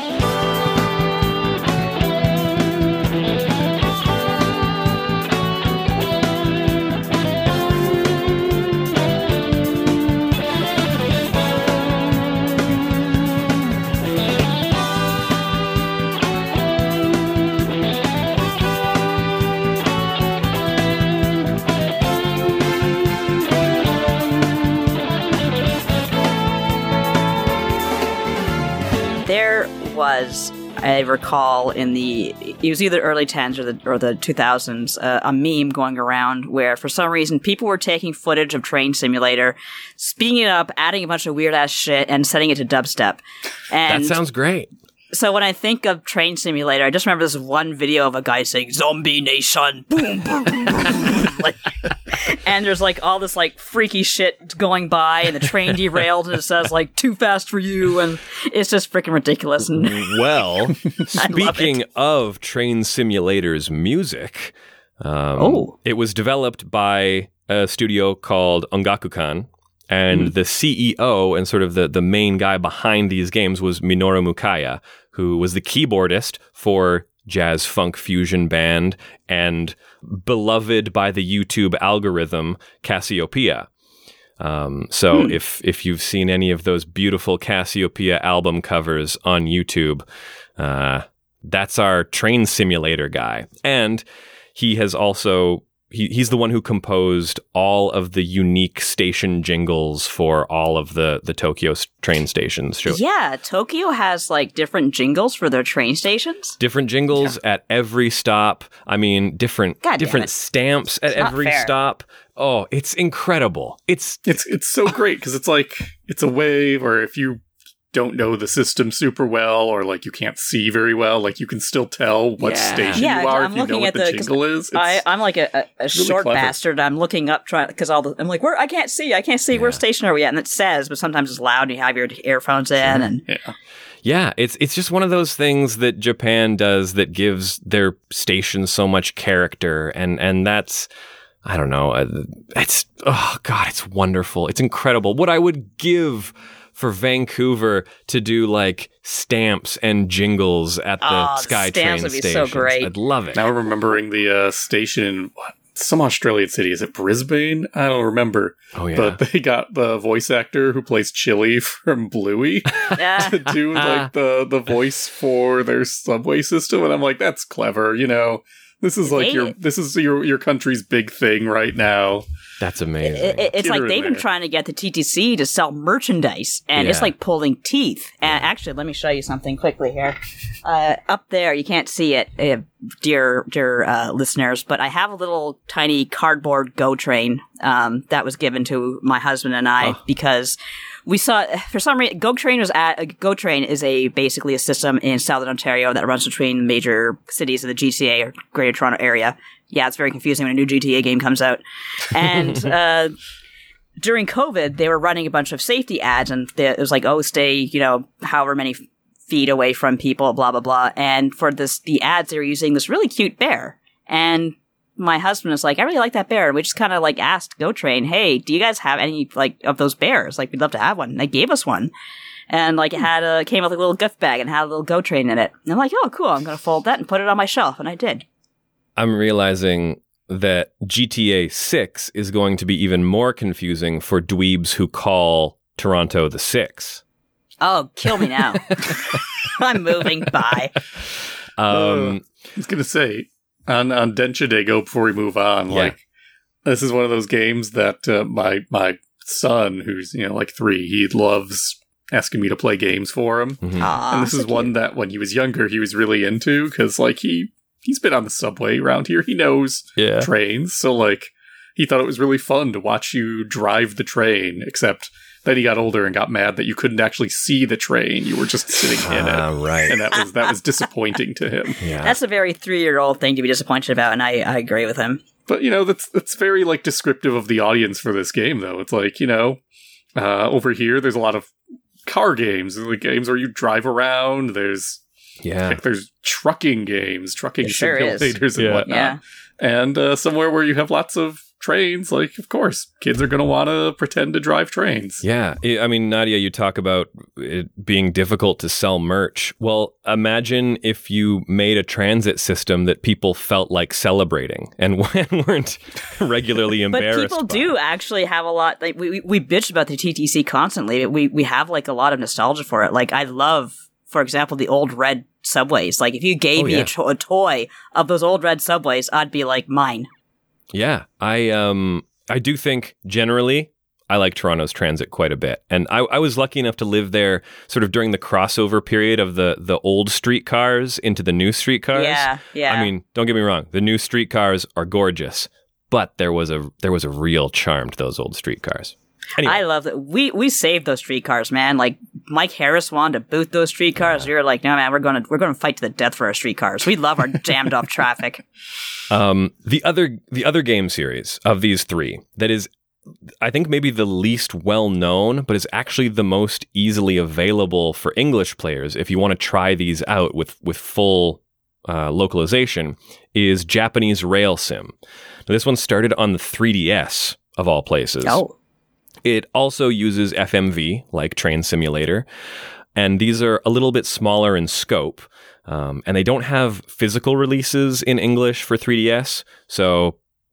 There was, I recall, in the it was either early tens or the or the two thousands, uh, a meme going around where for some reason people were taking footage of Train Simulator, speeding it up, adding a bunch of weird ass shit, and setting it to dubstep. And That sounds great. so when I think of Train Simulator, I just remember this one video of a guy saying "Zombie Nation," boom, boom, boom, boom. Like, and there's like all this like freaky shit going by, and the train derailed, and it says like "too fast for you," and it's just freaking ridiculous. And Well, speaking of Train Simulator's music, um, Oh. it was developed by a studio called Ongakukan, and the C E O and sort of the, the main guy behind these games was Minoru Mukaya, who was the keyboardist for jazz funk fusion band and beloved by the YouTube algorithm Cassiopeia. Um, so Hmm. if if you've seen any of those beautiful Cassiopeia album covers on YouTube, uh, that's our train simulator guy. And he has also he, he's the one who composed all of the unique station jingles for all of the the Tokyo s- train stations. Show- Yeah, Tokyo has like different jingles for their train stations. Different jingles at every stop. I mean, different God damn different it. stamps at It's not every fair. stop. Oh, it's incredible. It's It's it's so great because it's like it's a way where if you don't know the system super well or like you can't see very well, like you can still tell what Yeah. station Yeah, you are I'm if you know looking what at the the- 'cause jingle is. It's, I, I'm like a, a, a really short clever. bastard. I'm looking up trying because all the I'm like, where I can't see, I can't see. Where Yeah. station are we at? And it says, but sometimes it's loud. and You have your earphones in, and yeah. Yeah, it's it's just one of those things that Japan does that gives their station so much character, and and that's I don't know, uh, it's oh god, it's wonderful, it's incredible. What I would give for Vancouver to do like stamps and jingles at the Oh, the SkyTrain stamps would be so stations. great. I'd love it. Now I'm remembering the uh, station, what, some Australian city. Is it Brisbane? I don't remember. Oh yeah, But they got the voice actor who plays Chili from Bluey yeah. to do like the, the voice for their subway system. And I'm like, that's clever. You know, this is like They- your, this is your, your country's big thing right now. that's amazing. It- it- it's Get like her in they've been there. trying to get the T T C to sell merchandise, and it's Yeah. like pulling teeth. And actually, let me show you something quickly here. Uh, up there, you can't see it, uh, dear dear uh, listeners, but I have a little tiny cardboard Go train um, that was given to my husband and I because we saw for some reason Go Train was at uh, Go Train is a basically a system in Southern Ontario that runs between major cities of the G T A or Greater Toronto Area. Yeah, it's very confusing when a new G T A game comes out. And uh, during COVID, they were running a bunch of safety ads, and they, it was like, "Oh, stay, you know, however many feet away from people, blah blah blah." And for this, the ads, they were using this really cute bear. And my husband was like, "I really like that bear." And we just kind of like asked Go Train, "Hey, do you guys have any like of those bears? Like, we'd love to have one." And they gave us one. And like it had a came with a little gift bag and had a little Go Train in it. And I'm like, "Oh, cool! I'm gonna fold that and put it on my shelf." And I did. I'm realizing that G T A six is going to be even more confusing for dweebs who call Toronto the Six. Oh, kill me now! I'm moving. Bye. Um, I was going to say, on, on Densha Day, go before we move on, Yeah. like, this is one of those games that uh, my my son, who's, you know, like three, he loves asking me to play games for him. mhm. Aw, and this so is one cute. that when he was younger, he was really into, because, like, he, he's been on the subway around here. He knows Yeah. trains. So, like, he thought it was really fun to watch you drive the train, except then he got older and got mad that you couldn't actually see the train. You were just sitting in Ah, it. right. And that was that was disappointing to him. Yeah. That's a very three-year-old thing to be disappointed about, and I, I agree with him. But, you know, that's that's very, like, descriptive of the audience for this game, though. It's like, you know, uh, over here, there's a lot of car games. There's, like, games where you drive around. There's yeah. like, there's trucking games, trucking It sure is. simulators and Yeah. whatnot. Yeah. And uh, somewhere where you have lots of trains, like, of course, kids are going to want to pretend to drive trains. Yeah. I I mean, Nadia, you talk about it being difficult to sell merch. Well, imagine if you made a transit system that people felt like celebrating and weren't regularly But embarrassed people by. do actually have a lot. Like we we- we bitch about the T T C constantly. We we have like a lot of nostalgia for it. Like I love, for example, the old red subways. Like if you gave Oh, me yeah. a, to- a toy of those old red subways, I'd be like mine. Yeah, I um I do think generally I like Toronto's transit quite a bit, and I, I was lucky enough to live there sort of during the crossover period of the the old streetcars into the new streetcars. Yeah, yeah. I mean, don't get me wrong, the new streetcars are gorgeous, but there was a there was a real charm to those old streetcars. Anyway, I love that. We we saved those streetcars, man. Like Mike Harris wanted to boot those streetcars. We were like, no, man, we're gonna we're gonna fight to the death for our streetcars. We love our jammed up traffic. Um, the other the other game series of these three that is, I think, maybe the least well known, but is actually the most easily available for English players if you want to try these out with with full uh, localization, is Japanese Rail Sim. Now, this one started on the three D S of all places. Oh, It also uses F M V, like Train Simulator, and these are a little bit smaller in scope, um, and they don't have physical releases in English for three D S, so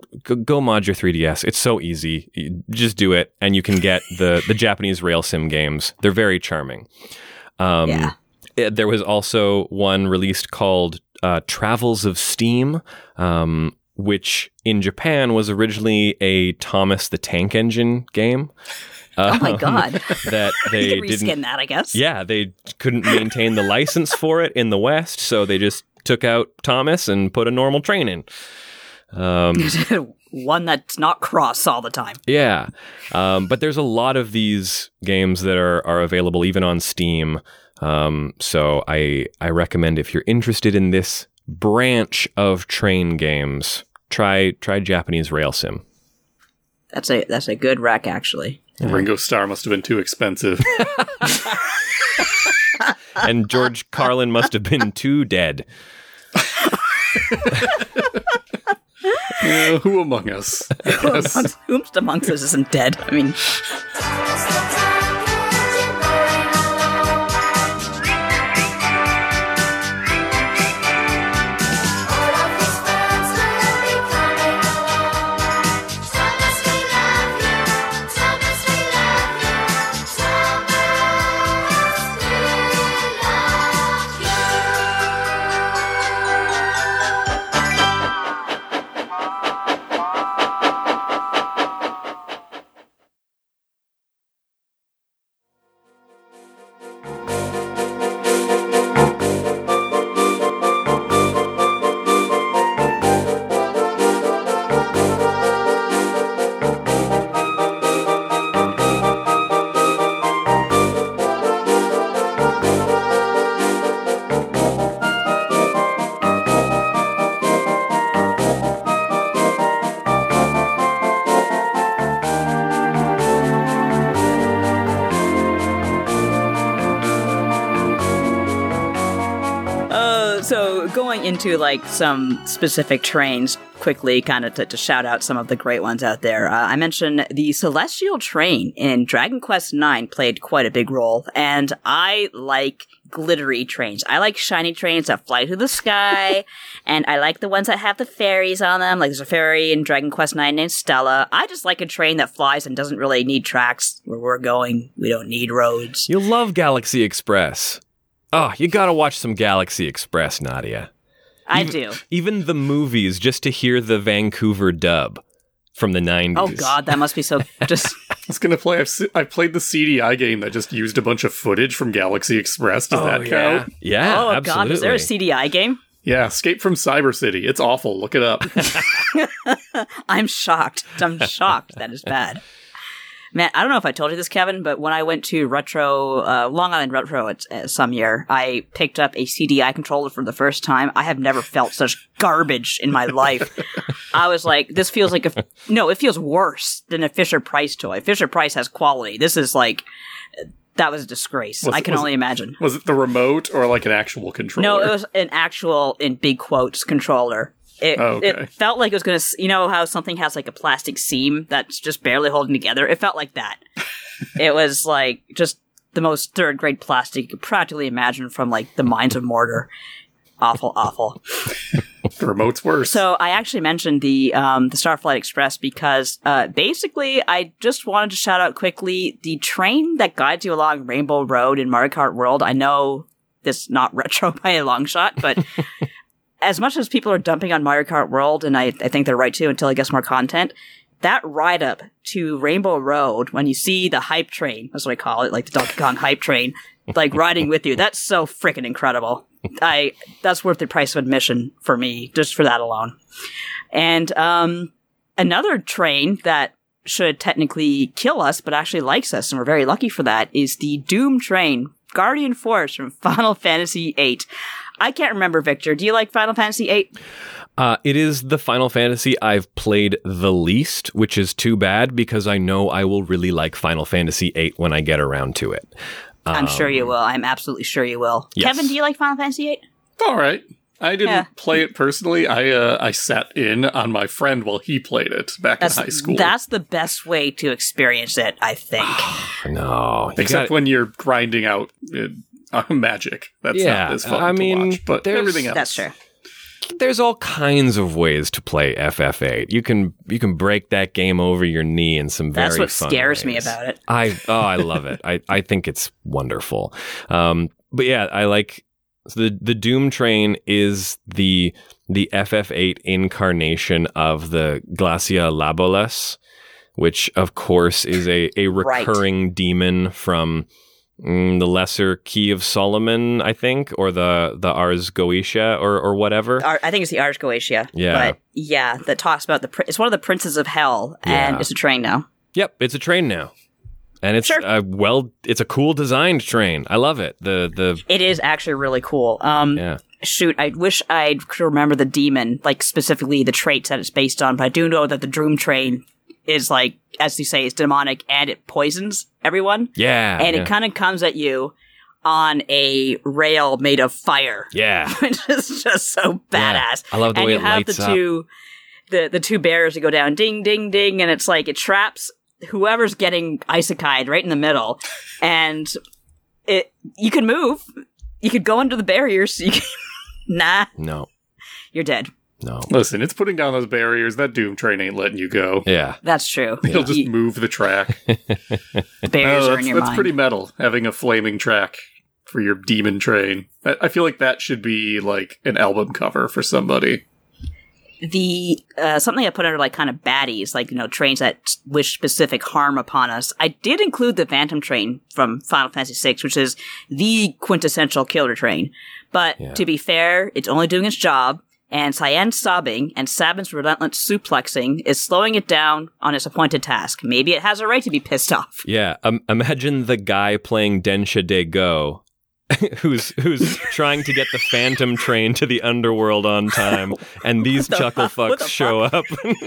go, go mod your three D S. It's so easy. You just do it, and you can get the the Japanese rail sim games. They're very charming. Um, Yeah. it- there was also one released called uh, Travels of Steam, um, which in Japan was originally a Thomas the Tank Engine game. Oh my Um, god. That they You can reskin didn't. that, I guess. Yeah, they couldn't maintain the license for it in the West, so they just took out Thomas and put a normal train in. Um, One that's not cross all the time. yeah, um, but there's a lot of these games that are are available even on Steam. Um, so I I recommend if you're interested in this branch of train games, try try Japanese rail sim. That's a that's a good rec, actually. Ringo Starr must have been too expensive. And George Carlin must have been too dead. Uh, who among us? I guess. Amongst, whomst amongst us isn't dead? I mean, uh, so going into like some specific trains quickly, kind of to, to shout out some of the great ones out there. Uh, I mentioned the Celestial Train in Dragon Quest nine played quite a big role, and I like glittery trains. I like shiny trains that fly through the sky, and I like the ones that have the fairies on them. Like there's a fairy in Dragon Quest nine named Stella. I just like a train that flies and doesn't really need tracks. Where we're going, we don't need roads. You'll love Galaxy Express. Oh, you gotta watch some Galaxy Express, Nadia. I Even- do. Even the movies, just to hear the Vancouver dub from the nineties. Oh god, that must be so just... I was gonna play. I've, se- I played the C D I game that just used a bunch of footage from Galaxy Express. Does that yeah. count? Yeah, oh absolutely. god, is there a C D I game? Yeah, Escape from Cyber City. It's awful. Look it up. I'm shocked. I'm shocked. That is bad. Man, I don't know if I told you this, Kevin, but when I went to Retro, uh, Long Island Retro at, uh, some year, I picked up a C D I controller for the first time. I have never felt such garbage in my life. I was like, this feels like a, no, it feels worse than a Fisher-Price toy. Fisher-Price has quality. This is like, that was a disgrace. Was- I can was- only imagine. Was it the remote or like an actual controller? No, it was an actual, in big quotes, controller. It, Oh, okay. it felt like it was going to, you know how something has like a plastic seam that's just barely holding together? It felt like that. It was like just the most third grade plastic you could practically imagine from like the Mines of Mortar. Awful, awful. The remote's worse. So I actually mentioned the um, the Starflight Express because uh, basically I just wanted to shout out quickly the train that guides you along Rainbow Road in Mario Kart World. I know this is not retro by a long shot, but as much as people are dumping on Mario Kart World, and I, I think they're right too until it gets more content, that ride up to Rainbow Road when you see the hype train, that's what I call it, like the Donkey Kong hype train, like riding with you, that's so freaking incredible. I that's worth the price of admission for me, just for that alone. And um, another train that should technically kill us, but actually likes us, and we're very lucky for that, is the Doom train, Guardian Force from Final Fantasy eight. I can't remember, Victor. Do you like Final Fantasy eight? Uh, it is the Final Fantasy I've played the least, which is too bad because I know I will really like Final Fantasy eight when I get around to it. I'm sure you will. I'm absolutely sure you will. Yes. Kevin, do you like Final Fantasy eight? All right. I didn't Yeah. play it personally. I uh, I sat in on my friend while he played it back That's, in high school. that's the best way to experience it, I think. No, you Except gotta- when you're grinding out uh, uh, magic. That's Yeah, not as fun I to mean, watch. But there's- everything else. That's true. there's all kinds of ways to play F F eight. You can you can break that game over your knee in some very That's what fun scares me ways. about it. I oh I love it. I, I think it's wonderful. Um, but yeah, I like so the the Doom Train is the the F F eight incarnation of the Glacia Labolas, which of course is a a Right. recurring demon from mm, the Lesser Key of Solomon, I think, or the the Ars Goetia or or whatever. Ar- I think it's the Ars Goetia. Yeah. But yeah, that talks about the. Pr- it's one of the princes of hell, and Yeah. it's a train now. Yep, it's a train now. And it's Sure. uh, well, it's a cool designed train. I love it. The the It is actually really cool. Um, yeah. Shoot, I wish I could remember the demon, like specifically the traits that it's based on, but I do know that the Doom Train is like, as you say, it's demonic and it poisons everyone. Yeah. and yeah. it kind of comes at you on a rail made of fire, Yeah. which is just so badass. I love the and way you it have lights the up. two, the the two barriers that go down, ding, ding, ding, and it's like it traps whoever's getting isekai'd right in the middle, and it you can move, you could go under the barriers. You can, nah, No. you're dead. No. Listen, it's putting down those barriers. That Doom Train ain't letting you go. Yeah. That's true. It'll just You- move the track. the barriers Oh, are that's in your that's mind. pretty metal, having a flaming track for your demon train. I, I feel like that should be like an album cover for somebody. the uh, something I put under like kind of baddies, like, you know, trains that wish specific harm upon us. I did include the Phantom Train from Final Fantasy six, which is the quintessential killer train. But Yeah. to be fair, it's only doing its job, and Cyan's sobbing and Sabin's relentless suplexing is slowing it down on its appointed task. Maybe it has a right to be pissed off. Yeah. Um, imagine the guy playing Densha De Go. who's who's trying to get the Phantom Train to the underworld on time, and these the chuckle fuck? What fucks the show up.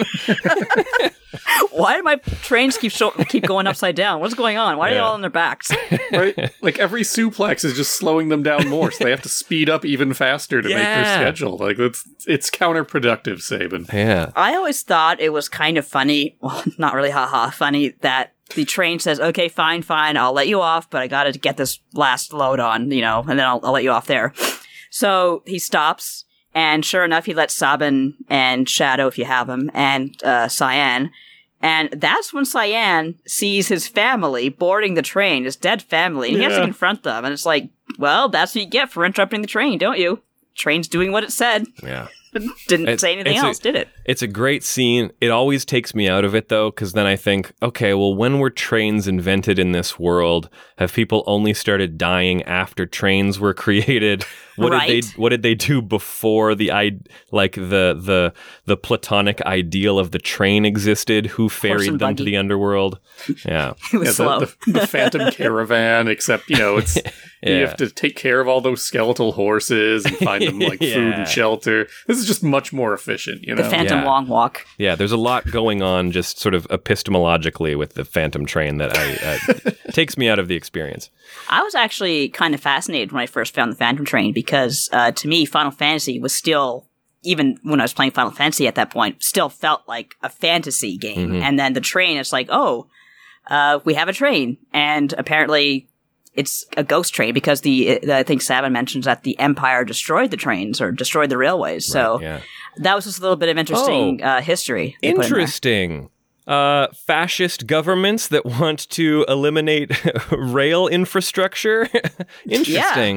Why do my trains keep show- keep going upside down? What's going on? Why are they Yeah. all on their backs? Right? Like every suplex is just slowing them down more, so they have to speed up even faster to make Yeah. their schedule. Like it's it's counterproductive, Sabin. Yeah. I always thought it was kind of funny, well, not really haha funny, that the train says, okay, fine, fine, I'll let you off, but I gotta get this last load on, you know, and then I'll, I'll let you off there. So he stops, and sure enough, he lets Sabin and Shadow, if you have him, and uh, Cyan. And that's when Cyan sees his family boarding the train, his dead family, and he has to Yeah. confront them. And it's like, well, that's what you get for interrupting the train, don't you? Train's doing what it said. Yeah. Didn't It- say anything it's a- else, did it? It's a great scene. It always takes me out of it, though, because then I think, okay, well, when were trains invented in this world? Have people only started dying after trains were created? What did Right. they What did they do before the I like the the the platonic ideal of the train existed? Who ferried and them to buggy. the underworld? Yeah, It was Yeah, slow. the, the, the Phantom Caravan, except, you know, it's you Yeah. have to take care of all those skeletal horses and find them like food Yeah. and shelter. This is just much more efficient, you know? the Phantom Yeah. Long Walk. yeah. There's a lot going on, just sort of epistemologically with the Phantom Train that I uh, takes me out of the experience. I was actually kind of fascinated when I first found the Phantom Train because uh, to me, Final Fantasy was still, even when I was playing Final Fantasy at that point, still felt like a fantasy game. Mhm. And then the train, it's like, oh, uh, we have a train. And apparently it's a ghost train because the, I think Sabin mentions that the Empire destroyed the trains or destroyed the railways. So Right, yeah. that was just a little bit of interesting Oh. uh, history. they put in there. Interesting. Uh, fascist governments that want to eliminate rail infrastructure. Interesting.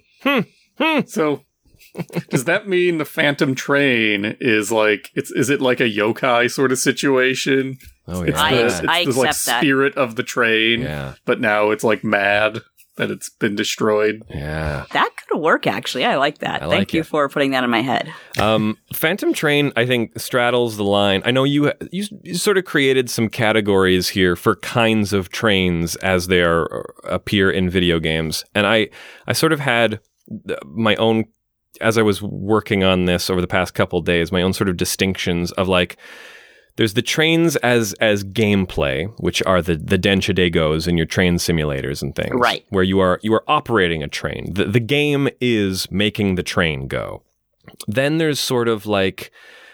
Hmm. So does that mean the Phantom Train is like it's is it like a yokai sort of situation? Oh It's yeah. I the, ex- it's I the like accept that. spirit of the train, yeah. but now it's like mad that it's been destroyed. Yeah. That could work, actually. I like that. I Thank like you it. for putting that in my head. Um, Phantom Train, I think, straddles the line. I know you, you you sort of created some categories here for kinds of trains as they are appear in video games, and I I sort of had my own, as I was working on this over the past couple of days, my own sort of distinctions of like. There's the trains as as gameplay, which are the the Densha De Gos in your train simulators and things, Right. Where you are you are operating a train. The the game is making the train go. Then there's sort of like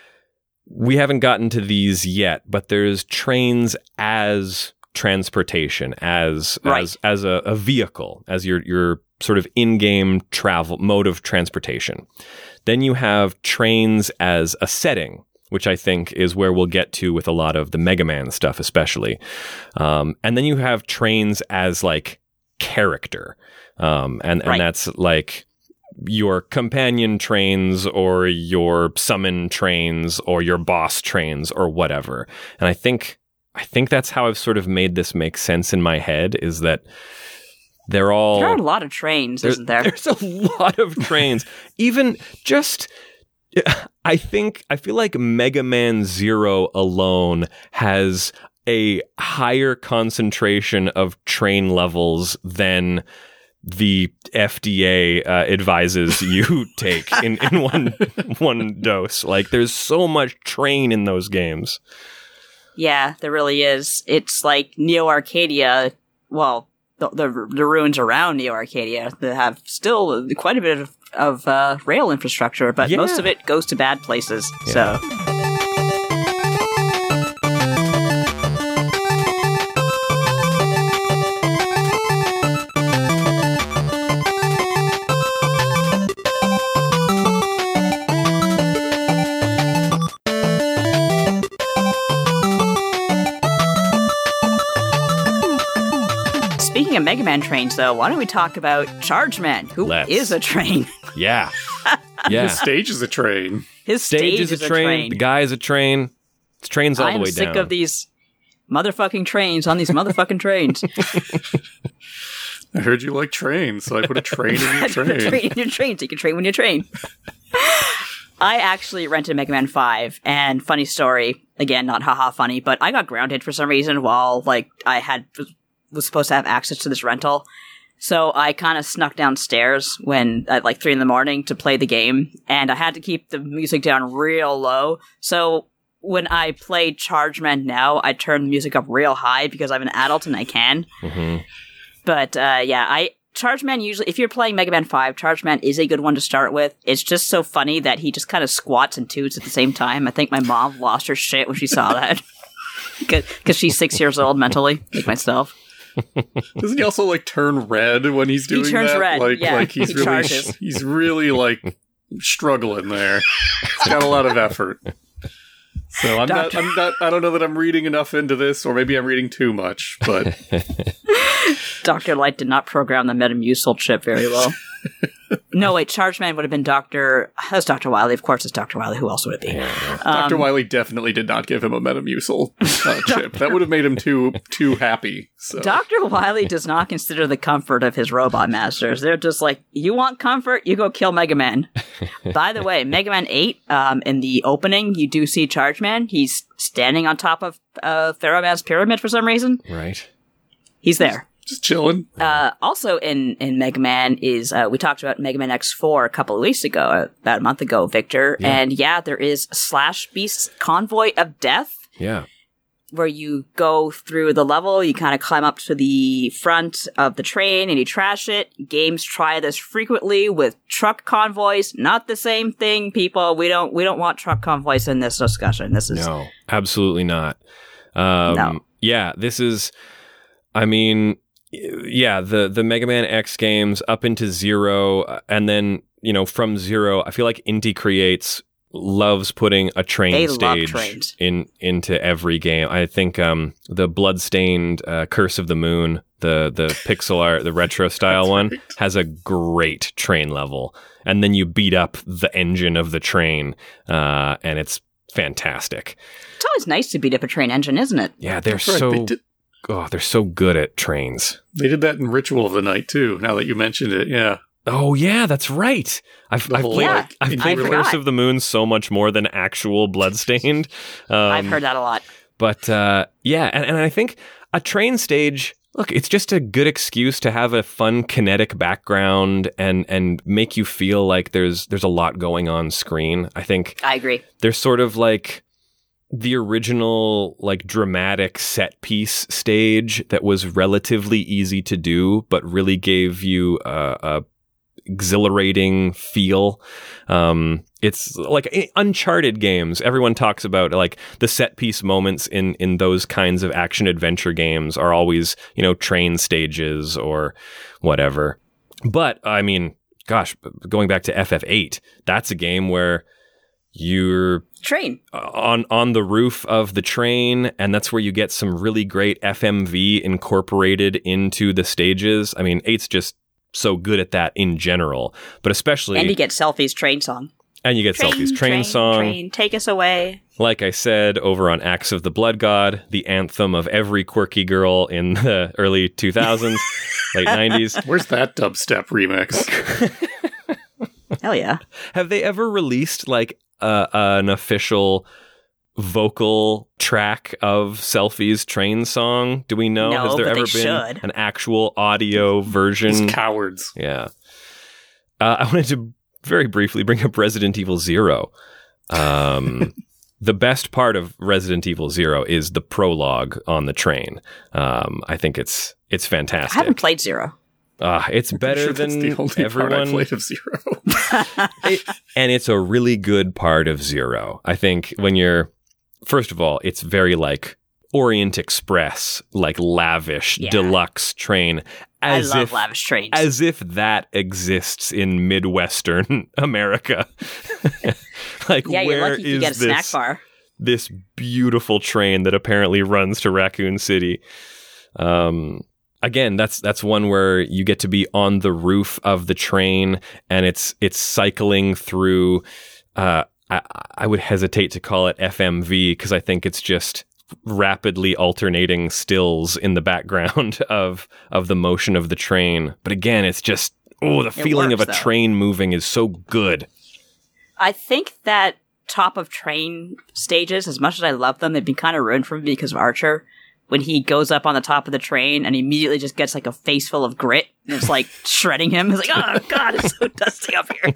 we haven't gotten to these yet, but there's trains as transportation, as Right. as as a, a vehicle, as your your sort of in-game travel mode of transportation. Then you have trains as a setting, which I think is where we'll get to with a lot of the Mega Man stuff, especially. Um, and then you have trains as like character. Um, and, and Right. that's like your companion trains or your summon trains or your boss trains or whatever. And I think, I think that's how I've sort of made this make sense in my head, is that they're all... There are a lot of trains, isn't there? There's a lot of trains. Even just... I think, I feel like Mega Man Zero alone has a higher concentration of train levels than the F D A uh, advises you take in, in one one dose. Like, there's so much train in those games. Yeah, there really is. It's like Neo Arcadia. Well, the, the the ruins around Neo Arcadia that have still quite a bit of, of uh, rail infrastructure, but Yeah. most of it goes to bad places. Yeah. So. Speaking of Mega Man trains, though, why don't we talk about Chargeman, who Let's. is a train? Yeah. Yeah. The stage is a train. His Stage is a train. The guy is a train. It's trains all I the am way sick down. of these motherfucking trains on these motherfucking trains. I heard you like trains, so I put a train in your train train. in your train, so you can train when you train. I actually rented Mega Man five, and funny story, again, not haha funny, but I got grounded for some reason while, like, I had was supposed to have access to this rental. So I kind of snuck downstairs when, at like three in the morning to play the game, and I had to keep the music down real low. So when I play Chargeman now, I turn the music up real high because I'm an adult and I can. Mhm. But uh, yeah, I Chargeman usually, if you're playing Mega Man five, Chargeman is a good one to start with. It's just so funny that he just kind of squats and toots at the same time. I think my mom lost her shit when she saw that. Because she's six years old mentally, like myself. Doesn't he also like turn red when he's doing turns that? red, Like, yeah. like he's He really, charges. he's really like struggling there. He's got a lot of effort. So I'm not, Doctor- I'm not, I don't know that I'm reading enough into this, or maybe I'm reading too much, but Doctor Light did not program the Metamucil chip very well. No, wait, Chargeman would have been Doctor That's Doctor Wily. Of course it's Doctor Wily. Who else would it be? Doctor Um, Wily definitely did not give him a Metamucil uh, chip. That would have made him too too happy. So. Doctor Wily does not consider the comfort of his robot masters. They're just like, you want comfort? You go kill Mega Man. By the way, Mega Man eight, um, in the opening, you do see Chargeman. He's standing on top of uh, Pharaoh Man's pyramid for some reason. Right. He's there. Just chilling. Uh, also in, in Mega Man is, uh, we talked about Mega Man X four a couple of weeks ago, uh, about a month ago, Victor. Yeah. And yeah, there is Slash Beast's Convoy of Death, Yeah. where you go through the level, you kind of climb up to the front of the train and you trash it. Games try this frequently with truck convoys. Not the same thing, people. We don't, we don't want truck convoys in this discussion. This is, No, absolutely not. Um, No. Yeah, this is, I mean, yeah, the, the Mega Man X games up into Zero, uh, and then, you know, from Zero, I feel like Inti Creates loves putting a train They love stage trains. in into every game. I think um, the Bloodstained uh, Curse of the Moon, the the pixel art, the retro style one, right. has a great train level. And then you beat up the engine of the train, uh, and it's fantastic. it's always nice to beat up a train engine, isn't it? Yeah, they're That's right, so they did- oh, they're so good at trains. They did that in Ritual of the Night too. Now that you mentioned it, yeah. Oh yeah, that's right. I've, The I've whole, played Yeah, like, I've in played I real- forgot. Curse of the Moon so much more than actual Bloodstained. Um, I've heard that a lot. But uh, yeah, and, and I think a train stage, look, it's just a good excuse to have a fun kinetic background and and make you feel like there's there's a lot going on screen. I think I agree. there's sort of like the original like dramatic set piece stage that was relatively easy to do, but really gave you a, a exhilarating feel. Um, it's like i- Uncharted games. Everyone talks about like the set piece moments in in those kinds of action adventure games are always, you know, train stages or whatever. But, I mean, gosh, going back to F F eight, that's a game where you're Train. on on the roof of the train, and that's where you get some really great F M V incorporated into the stages. I mean, eight's just so good at that in general, but especially... And you get Selfie's train song. And you get Train, Selfie's train, train song. Train, take us away. Like I said, over on Axe of the Blood God, the anthem of every quirky girl in the early two thousands, late nineties. Where's that dubstep remix? Hell yeah. Have they ever released like uh, an official vocal track of Selfie's train song? Do we know? No, Has there but ever they been should. an actual audio version? These cowards. Yeah. Uh, I wanted to very briefly bring up Resident Evil Zero. Um, the best part of Resident Evil Zero is the prologue on the train. Um, I think it's it's I fantastic. haven't played Zero. Uh, it's better Sure, that's than the only everyone. part I played of Zero. It- and it's a really good part of Zero. I think when you're, first of all, it's very like Orient Express, like lavish, Yeah. deluxe train. As I love if, lavish trains. As if that exists in Midwestern America. Like, yeah, you're where lucky if you is get a snack this, bar. this beautiful train that apparently runs to Raccoon City? Um, again, that's that's one where you get to be on the roof of the train, and it's it's cycling through. Uh, I, I would hesitate to call it F M V because I think it's just rapidly alternating stills in the background of of the motion of the train. But again, it's just oh, the feeling works, of a though. train moving is so good. I think that top of train stages, as much as I love them, they've been kind of ruined for me because of Archer. When he goes up on the top of the train and he immediately just gets like a face full of grit and it's like shredding him. It's like, oh god, it's so dusty up here.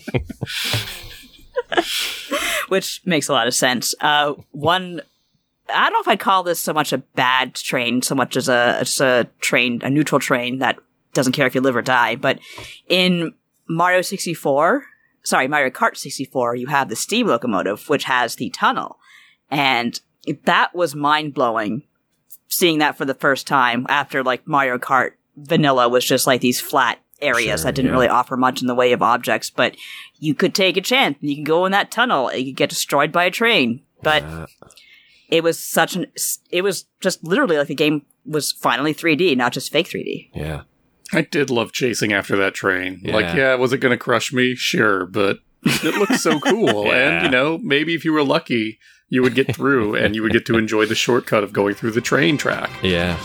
Which makes a lot of sense. Uh, one, I don't know if I'd call this so much a bad train, so much as a, just a train, a neutral train that doesn't care if you live or die. But in Mario sixty-four, sorry, Mario Kart sixty-four, you have the steam locomotive, which has the tunnel. And that was mind-blowing, seeing that for the first time after, like, Mario Kart vanilla was just, like, these flat areas Sure, that didn't yeah. really offer much in the way of objects. But you could take a chance. You can go in that tunnel. And you could get destroyed by a train. But Uh, it was such an... It was just literally like the game was finally three D, not just fake three D. yeah. I did love chasing after that train. Yeah. Like, yeah, was it going to crush me? Sure, but it looked so cool. Yeah. And, you know, maybe if you were lucky, you would get through and you would get to enjoy the shortcut of going through the train track. Yeah.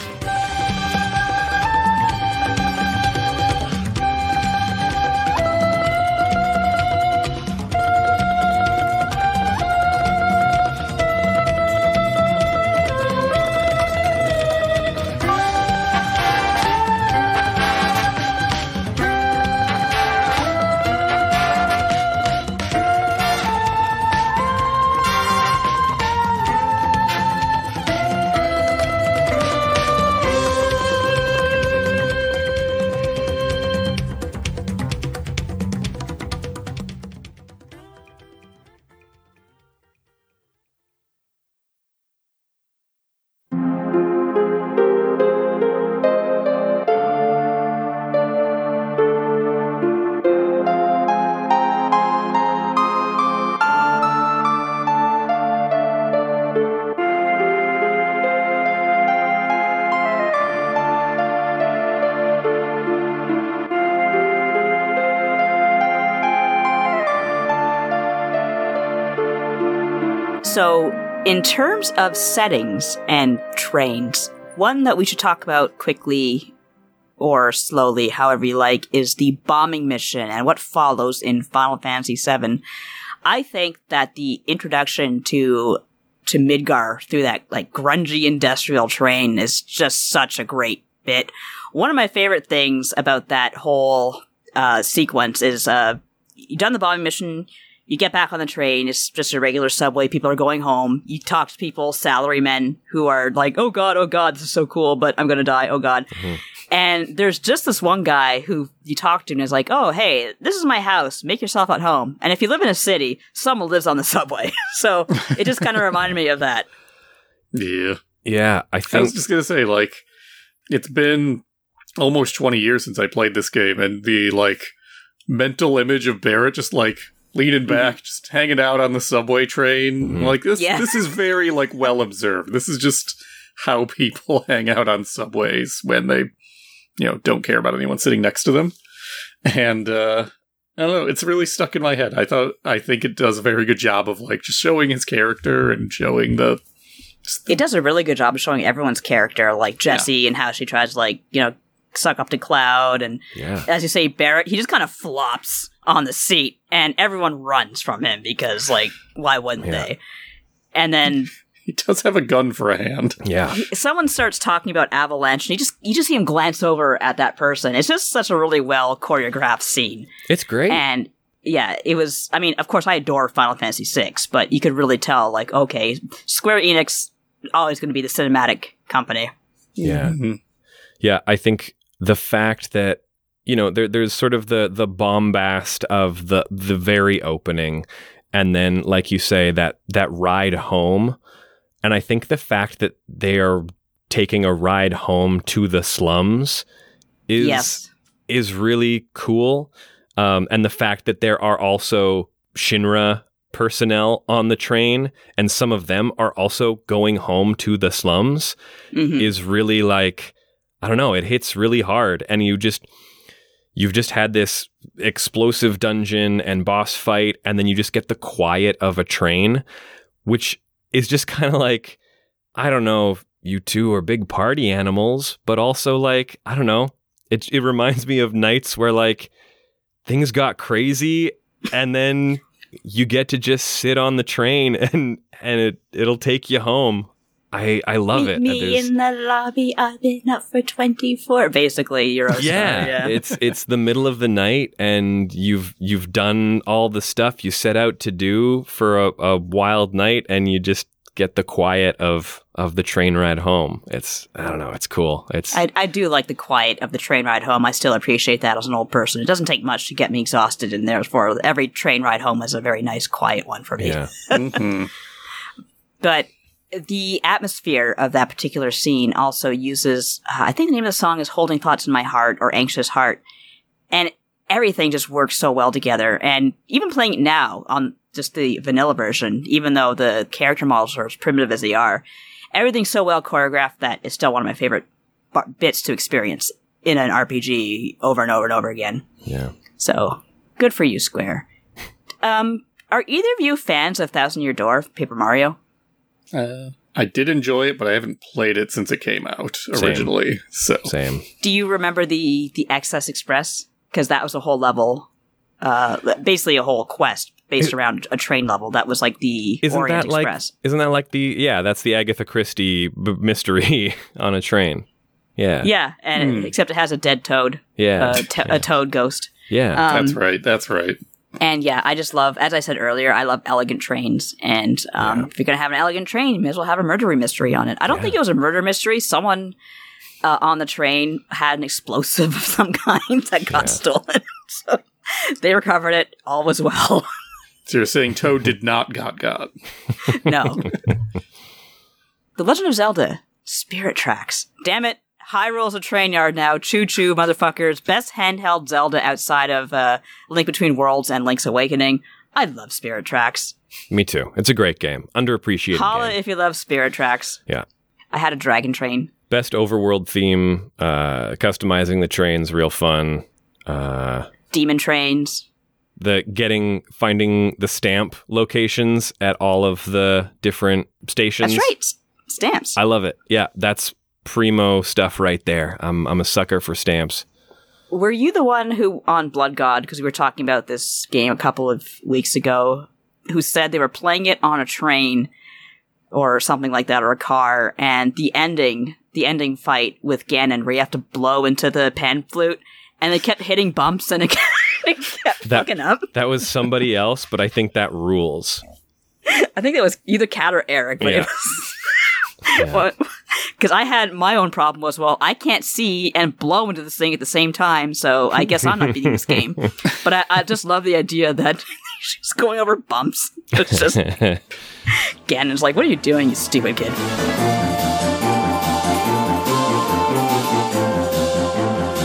So, in terms of settings and trains, one that we should talk about quickly or slowly, however you like, is the bombing mission and what follows in Final Fantasy seven. I think that the introduction to to Midgar through that like grungy industrial train is just such a great bit. One of my favorite things about that whole uh, sequence is uh, you've done the bombing mission. You get back on the train, it's just a regular subway, people are going home. You talk to people, salarymen, who are like, oh god, oh god, this is so cool, but I'm gonna die, oh god. Mm-hmm. And there's just this one guy who you talk to and is like, oh, hey, this is my house, make yourself at home. And if you live in a city, someone lives on the subway. So it just kind of reminded me of that. Yeah. Yeah, I I think was just going to say, like, it's been almost twenty years since I played this game, and the like mental image of Barrett just like leaning back, mm-hmm. just hanging out on the subway train, mm-hmm. like this. Yeah. This is very like well observed. This is just how people hang out on subways when they, you know, don't care about anyone sitting next to them. And uh, I don't know, it's really stuck in my head. I thought I think it does a very good job of like just showing his character and showing the. It does a really good job of showing everyone's character, like Jessie yeah. and how she tries to, like, you know, suck up to Cloud. And yeah. as you say, Barrett, he just kind of flops on the seat and everyone runs from him because, like, why wouldn't yeah. they? And then... He does have a gun for a hand. Yeah. He, someone starts talking about Avalanche and you just, you just see him glance over at that person. It's just such a really well choreographed scene. It's great. And... Yeah, it was, I mean, of course, I adore Final Fantasy six, but you could really tell, like, okay, Square Enix always going to be the cinematic company. Yeah. Mm-hmm. Yeah, I think the fact that, you know, there, there's sort of the the bombast of the the very opening, and then, like you say, that that ride home, and I think the fact that they are taking a ride home to the slums is yes. is really cool. Um, and the fact that there are also Shinra personnel on the train, and some of them are also going home to the slums, mm-hmm. is really like, I don't know, it hits really hard. And you just, you've just had this explosive dungeon and boss fight, and then you just get the quiet of a train, which is just kind of like, I don't know if you two are big party animals, but also like, I don't know, it it reminds me of nights where like, things got crazy, and then you get to just sit on the train and and it it'll take you home. I I love Meet it. Me There's, in the lobby. I've been up for twenty-four. Basically, you're a yeah, yeah. it's it's the middle of the night, and you've you've done all the stuff you set out to do for a, a wild night, and you just get the quiet of of the train ride home. It's I don't know. It's cool. It's I I do like the quiet of the train ride home. I still appreciate that as an old person. It doesn't take much to get me exhausted, and therefore every train ride home is a very nice quiet one for me. yeah. Mm-hmm. But the atmosphere of that particular scene also uses, uh, I think the name of the song is Holding Thoughts in My Heart or Anxious Heart. And everything just works so well together. And even playing it now on just the vanilla version, even though the character models are as primitive as they are, everything's so well choreographed that it's still one of my favorite bar- bits to experience in an R P G over and over and over again. Yeah. So, good for you, Square. Um, are either of you fans of Thousand Year Door, Paper Mario? Uh, I did enjoy it, but I haven't played it since it came out originally. Same. So Same. Do you remember the the Excess Express? Because that was a whole level, uh, basically a whole quest based It, around a train level. That was like the isn't Orient that Express. Like, isn't that like the yeah? That's the Agatha Christie b- mystery on a train. Yeah. Yeah, and Hmm. except it has a dead toad. Yeah. Uh, to- yeah. a toad ghost. Yeah. Um, that's right. That's right. And yeah, I just love, as I said earlier, I love elegant trains. And um, Yeah. if you're going to have an elegant train, you may as well have a murder mystery on it. I don't Yeah. think it was a murder mystery. Someone uh, on the train had an explosive of some kind that got Yeah. stolen. So they recovered it. All was well. So you're saying Toad did not got got. No. The Legend of Zelda Spirit Tracks. Damn it. Hyrule's a train yard now. Choo choo, motherfuckers. Best handheld Zelda outside of uh, Link Between Worlds and Link's Awakening. I love Spirit Tracks. Me too. It's a great game. Underappreciated Holla game. if you love Spirit Tracks. Yeah. I had a dragon train. Best overworld theme. Uh, customizing the trains, real fun. Uh, Demon trains. the getting finding the stamp locations at all of the different stations. That's right. S- Stamps. I love it. Yeah, that's primo stuff right there. I'm I'm a sucker for stamps. Were you the one who, on Blood God, because we were talking about this game a couple of weeks ago, who said they were playing it on a train or something like that, or a car, and the ending, the ending fight with Ganon, where you have to blow into the pan flute, and they kept hitting bumps, and it kept, it kept That- fucking up? That was somebody else, but I think that rules. I think that was either Kat or Eric, but Yeah. it was... Yeah. Because I had my own problem was, well, I can't see and blow into this thing at the same time, so I guess I'm not beating this game. But I, I just love the idea that she's going over bumps. It's just Ganon's like, "What are you doing, you stupid kid?"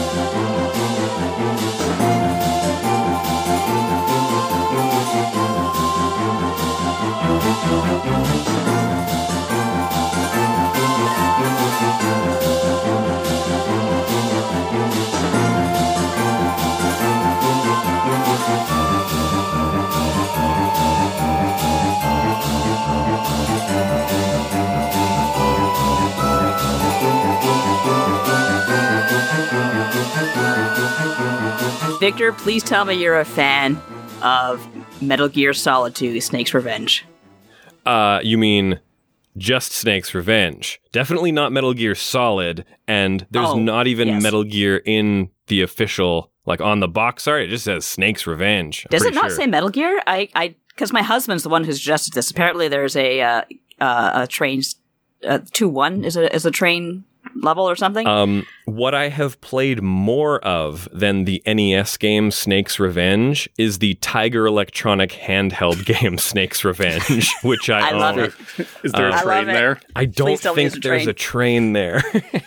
Victor, please tell me you're a fan of Metal Gear Solid two, Snake's Revenge. Uh, you mean just Snake's Revenge? Definitely not Metal Gear Solid, and there's Oh, not even yes. Metal Gear in the official, like on the box art. It just says Snake's Revenge. I'm Does it pretty not sure. say Metal Gear? I, I, because my husband's the one who suggested this. Apparently, there's a uh, uh, a train. Uh, two one is a is a train level or something. Um, what I have played more of than the N E S game Snake's Revenge is the Tiger Electronic handheld game Snake's Revenge, which I, I love own. it. Is there Uh, a I train love it. there? I don't Please tell me think it's a there's train. a train there.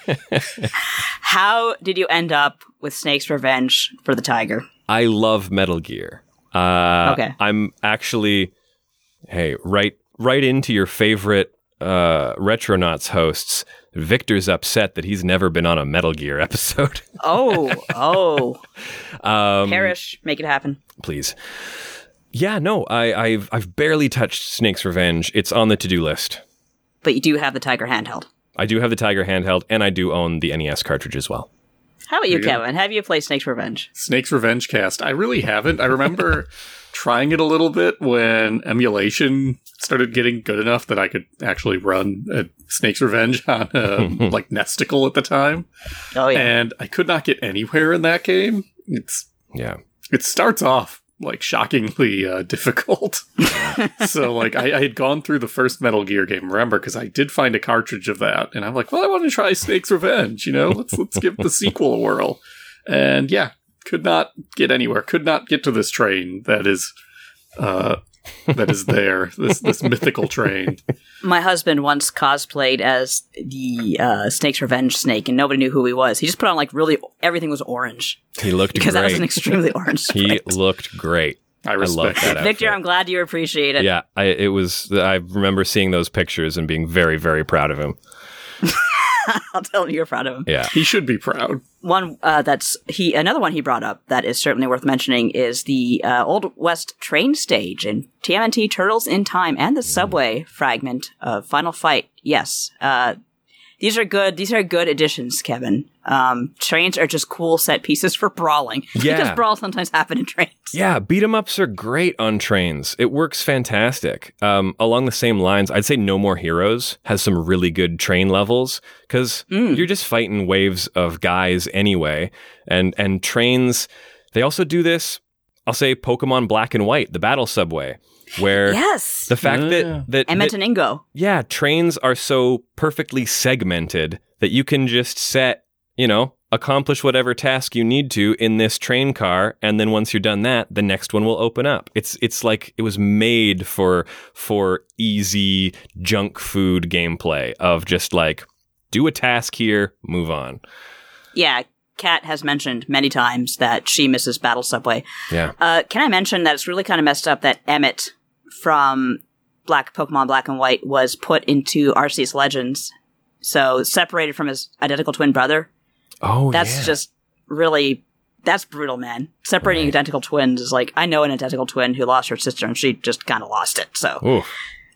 How did you end up with Snake's Revenge for the Tiger? I love Metal Gear. Uh, Okay. I'm actually, hey, right, right into your favorite uh, Retronauts hosts. Victor's upset that he's never been on a Metal Gear episode. Oh, oh, um, Parrish, make it happen. please. Yeah, no, I, I've I've barely touched Snake's Revenge. It's on the to-do list. But you do have the Tiger handheld. I do have the Tiger handheld, and I do own the N E S cartridge as well. How about you, There you go. Kevin? Have you played Snake's Revenge? Snake's Revenge cast. I really haven't. I remember trying it a little bit when emulation started getting good enough that I could actually run a Snake's Revenge on uh, like Nesticle at the time, Oh yeah. and I could not get anywhere in that game. It's Yeah. it starts off like shockingly uh, difficult. So like I, I had gone through the first Metal Gear game, remember, because I did find a cartridge of that, and I'm like, well, I want to try Snake's Revenge. You know, let's let's give the sequel a whirl. And yeah, could not get anywhere. Could not get to this train that is uh, that is there. This this mythical train. My husband once cosplayed as the uh, Snake's Revenge snake, and nobody knew who he was. He just put on like really everything was orange He looked because that was an great. extremely orange. He sprite. looked great. I I love respect that that. outfit. Victor, I'm glad you appreciate it. Yeah, I, it was. I remember seeing those pictures and being very, very proud of him. I'll tell him you're proud of him. Yeah. He should be proud. One uh, that's he another one he brought up that is certainly worth mentioning is the uh, Old West train stage in T M N T Turtles in Time and the subway fragment of Final Fight. Yes, uh, these are good. These are good additions, Kevin. Um, trains are just cool set pieces for brawling. Yeah. Because brawl sometimes happen in trains. Yeah, beat 'em ups are great on trains. It works fantastic. Um, along the same lines, I'd say No More Heroes has some really good train levels because you're just fighting waves of guys anyway. And and trains, they also do this. I'll say Pokemon Black and White, the battle subway, where Yes. the fact Yeah. that that, Emmett that and Ingo. yeah, trains are so perfectly segmented that you can just set, you know, accomplish whatever task you need to in this train car, and then once you're done that, the next one will open up. It's it's like it was made for for easy junk food gameplay of just like do a task here, move on. Yeah, Kat has mentioned many times that she misses Battle Subway. Yeah. Uh, can I mention that it's really kind of messed up that Emmett from Black Pokemon Black and White was put into Arceus Legends, so separated from his identical twin brother. Oh, That's yeah. just really that's brutal, man. Separating Right. identical twins is like I know an identical twin who lost her sister, and she just kind of lost it. So Oof.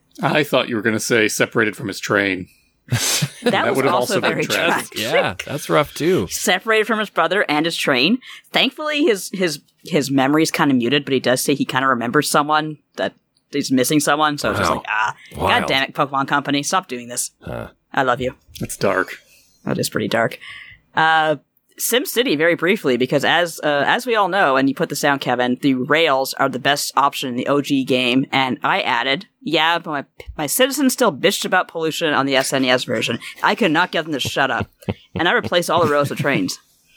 I thought you were going to say separated from his train. that, was would've also, also been very tragic. tragic. Yeah, that's rough too. Separated from his brother and his train. Thankfully, his his his memory's kind of muted, but he does say he kind of remembers someone that he's missing someone. So it's just Wow. like, ah, Wild. god damn it, Pokemon Company, stop doing this. Huh. I love you. It's dark. That is pretty dark. Uh, SimCity, very briefly, because as uh, as we all know, and you put this down, Kevin, the rails are the best option in the O G game. And I added, yeah, but my my citizens still bitched about pollution on the S N E S version. I could not get them to shut up, and I replaced all the rows with trains.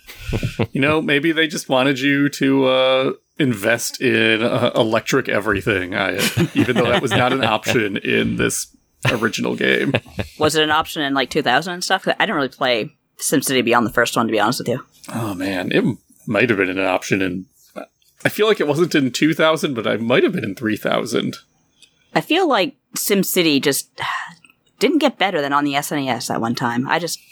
You know, maybe they just wanted you to uh, invest in uh, electric everything, I, even though that was not an option in this original game. Was it an option in like two thousand and stuff? 'Cause I didn't really play SimCity beyond the first one, to be honest with you. Oh man, it might have been an option in. I feel like it wasn't in two thousand, but I might have been in three thousand. I feel like SimCity just didn't get better than on the S N E S at one time. I just,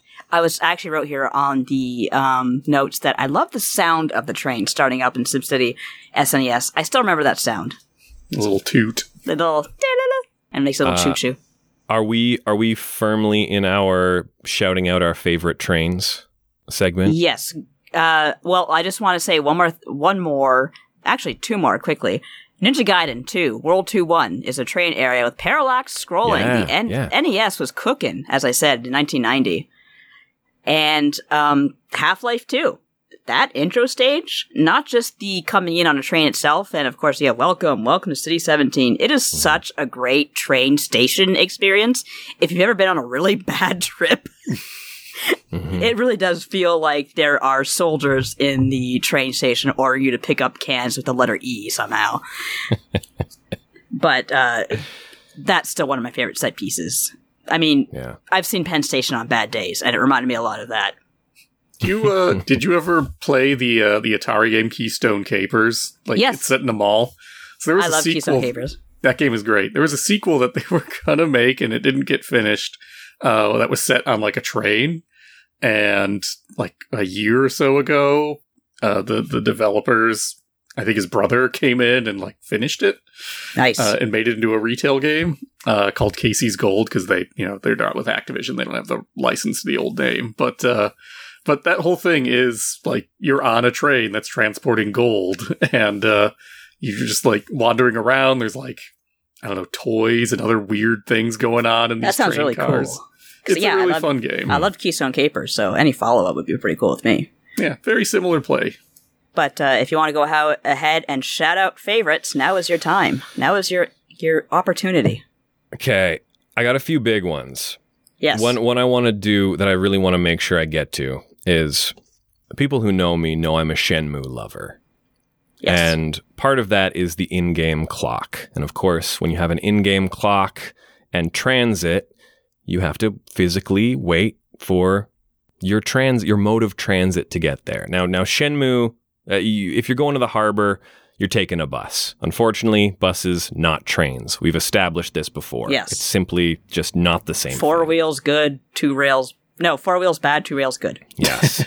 I was I actually wrote here on the um, notes that I love the sound of the train starting up in SimCity S N E S. I still remember that sound. A little toot. The little, and it makes a little Uh, choo choo. Are we are we firmly in our shouting out our favorite trains segment? Yes. Uh, well, I just want to say one more, th- one more, actually two more quickly. Ninja Gaiden two, World two one is a train area with parallax scrolling. Yeah, the N- yeah. N E S was cooking, as I said, in nineteen ninety. And um, Half-Life two. That intro stage, not just the coming in on a train itself, and of course, yeah, welcome, welcome to City seventeen. It is such a great train station experience. If you've ever been on a really bad trip, mm-hmm. It really does feel like there are soldiers in the train station ordering you to pick up cans with the letter E somehow. But uh, that's still one of my favorite set pieces. I mean, Yeah. I've seen Penn Station on bad days, and it reminded me a lot of that. You uh, did you ever play the uh, the Atari game Keystone Capers? Like Yes. it's set in a mall. So there was I a love sequel. Keystone Capers. That game is great. There was a sequel that they were gonna make, and it didn't get finished. Uh, that was set on like a train, and like a year or so ago, uh, the the developers, I think his brother came in and like finished it. Nice. Uh, and made it into a retail game uh, called Casey's Gold because they, you know, they're not with Activision. They don't have the license to the old name, but uh, but that whole thing is like you're on a train that's transporting gold, and uh, you're just like wandering around. There's like I don't know toys and other weird things going on in these that sounds train really cars. cool. 'Cause, It's yeah, a really I love, fun game. I love Keystone Capers, so any follow-up would be pretty cool with me. Yeah, very similar play. But uh, if you want to go how- ahead and shout out favorites, now is your time. Now is your your opportunity. Okay, I got a few big ones. Yes. One one I want to do that I really want to make sure I get to is people who know me know I'm a Shenmue lover. Yes. And part of that is the in-game clock. And of course, when you have an in-game clock and transit, you have to physically wait for your trans your mode of transit to get there. Now now Shenmue, uh, you, if you're going to the harbor, you're taking a bus. Unfortunately, buses, not trains. We've established this before. Yes. It's simply just not the same Four thing. wheels good, two rails. No, four wheels bad, two rails good. Yes.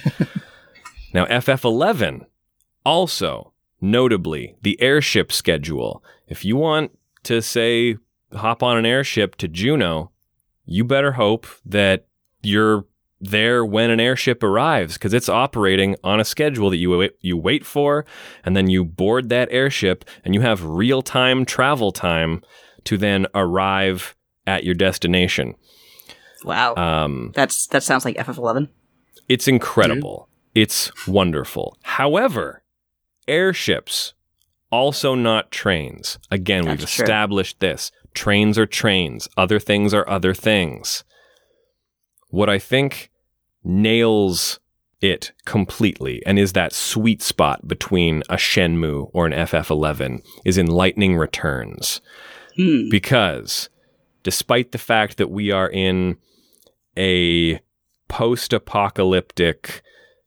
Now, F F eleven, also, notably, the airship schedule. If you want to, say, hop on an airship to Juneau, you better hope that you're there when an airship arrives, because it's operating on a schedule that you wait, you wait for, and then you board that airship, and you have real-time travel time to then arrive at your destination. Wow. Um, That's that sounds like F F eleven. It's incredible. It's wonderful. However, airships, also not trains. Again, we've That's true. established this. Trains are trains. Other things are other things. What I think nails it completely and is that sweet spot between a Shenmue or an F F eleven is in Lightning Returns. Hmm. Because despite the fact that we are in a post-apocalyptic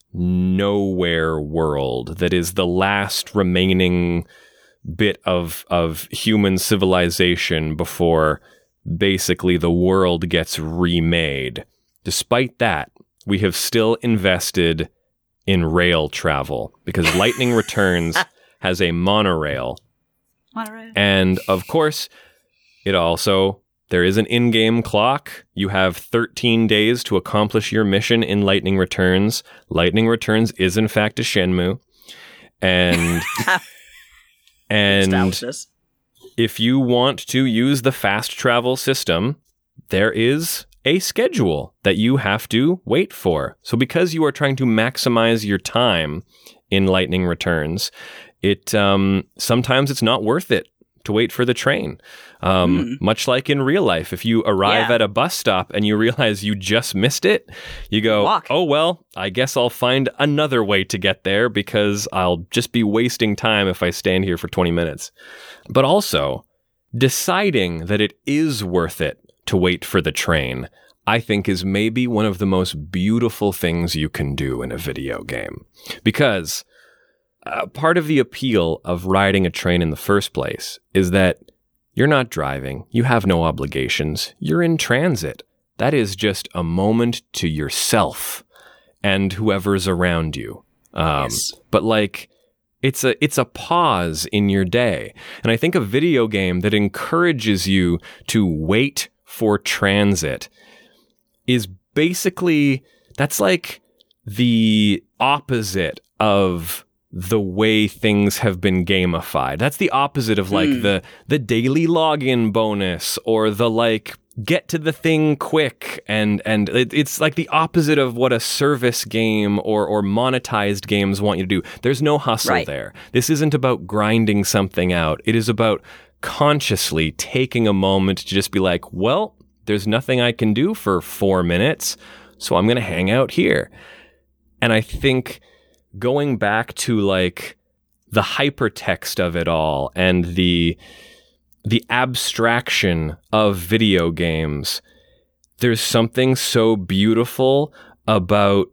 nowhere world that is the last remaining bit of of human civilization before basically the world gets remade. Despite that, we have still invested in rail travel because Lightning Returns has a monorail. Monorail. And of course, it also, there is an in-game clock. You have thirteen days to accomplish your mission in Lightning Returns. Lightning Returns is in fact a Shenmue. And and Establish this. if you want to use the fast travel system, there is a schedule that you have to wait for. So because you are trying to maximize your time in Lightning Returns, it um, sometimes it's not worth it to wait for the train. Um, Mm. Much like in real life, if you arrive Yeah. at a bus stop and you realize you just missed it, you go, Walk. oh, well, I guess I'll find another way to get there because I'll just be wasting time if I stand here for twenty minutes. But also, deciding that it is worth it to wait for the train, I think is maybe one of the most beautiful things you can do in a video game. Because uh, part of the appeal of riding a train in the first place is that you're not driving, you have no obligations, you're in transit. That is just a moment to yourself and whoever's around you. Um, Yes. But like, it's a it's a pause in your day. And I think a video game that encourages you to wait for transit is basically, that's like the opposite of the way things have been gamified. That's the opposite of like Mm. the the daily login bonus or the like get to the thing quick, and and it, it's like the opposite of what a service game or or monetized games want you to do. There's no hustle Right. there. This isn't about grinding something out. It is about consciously taking a moment to just be like, well, there's nothing I can do for four minutes, so I'm going to hang out here. And I think going back to like the hypertext of it all and the the abstraction of video games, there's something so beautiful about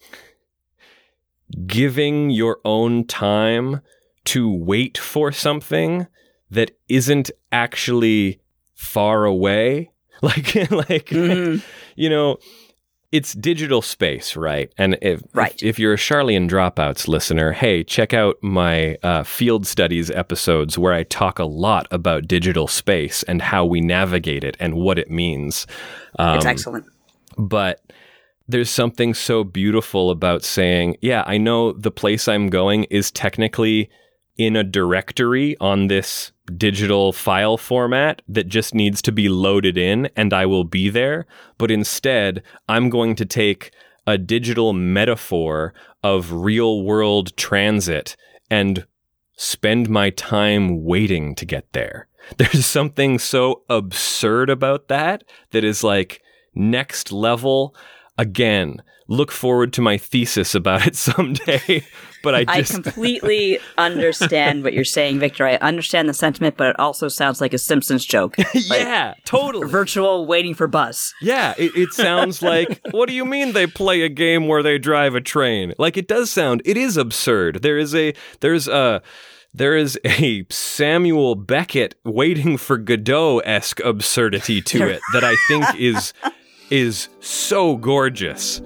giving your own time to wait for something that isn't actually far away. Like, like Mhm. you know, it's digital space, right? And if, Right. if if you're a Charlie Dropouts listener, hey, check out my uh, field studies episodes where I talk a lot about digital space and how we navigate it and what it means. Um, It's excellent. but there's something so beautiful about saying, yeah, I know the place I'm going is technically in a directory on this digital file format that just needs to be loaded in and I will be there. But instead, I'm going to take a digital metaphor of real world transit and spend my time waiting to get there. There's something so absurd about that that is like next level. Again, look forward to my thesis about it someday. But I I just completely understand what you're saying, Victor. I understand the sentiment, but it also sounds like a Simpsons joke. Like, yeah, totally. virtual waiting for bus. Yeah, it, it sounds like, what do you mean they play a game where they drive a train? Like, it does sound, it is absurd. There is a, there's a, there is a Samuel Beckett Waiting for Godot-esque absurdity to it that I think is, is so gorgeous.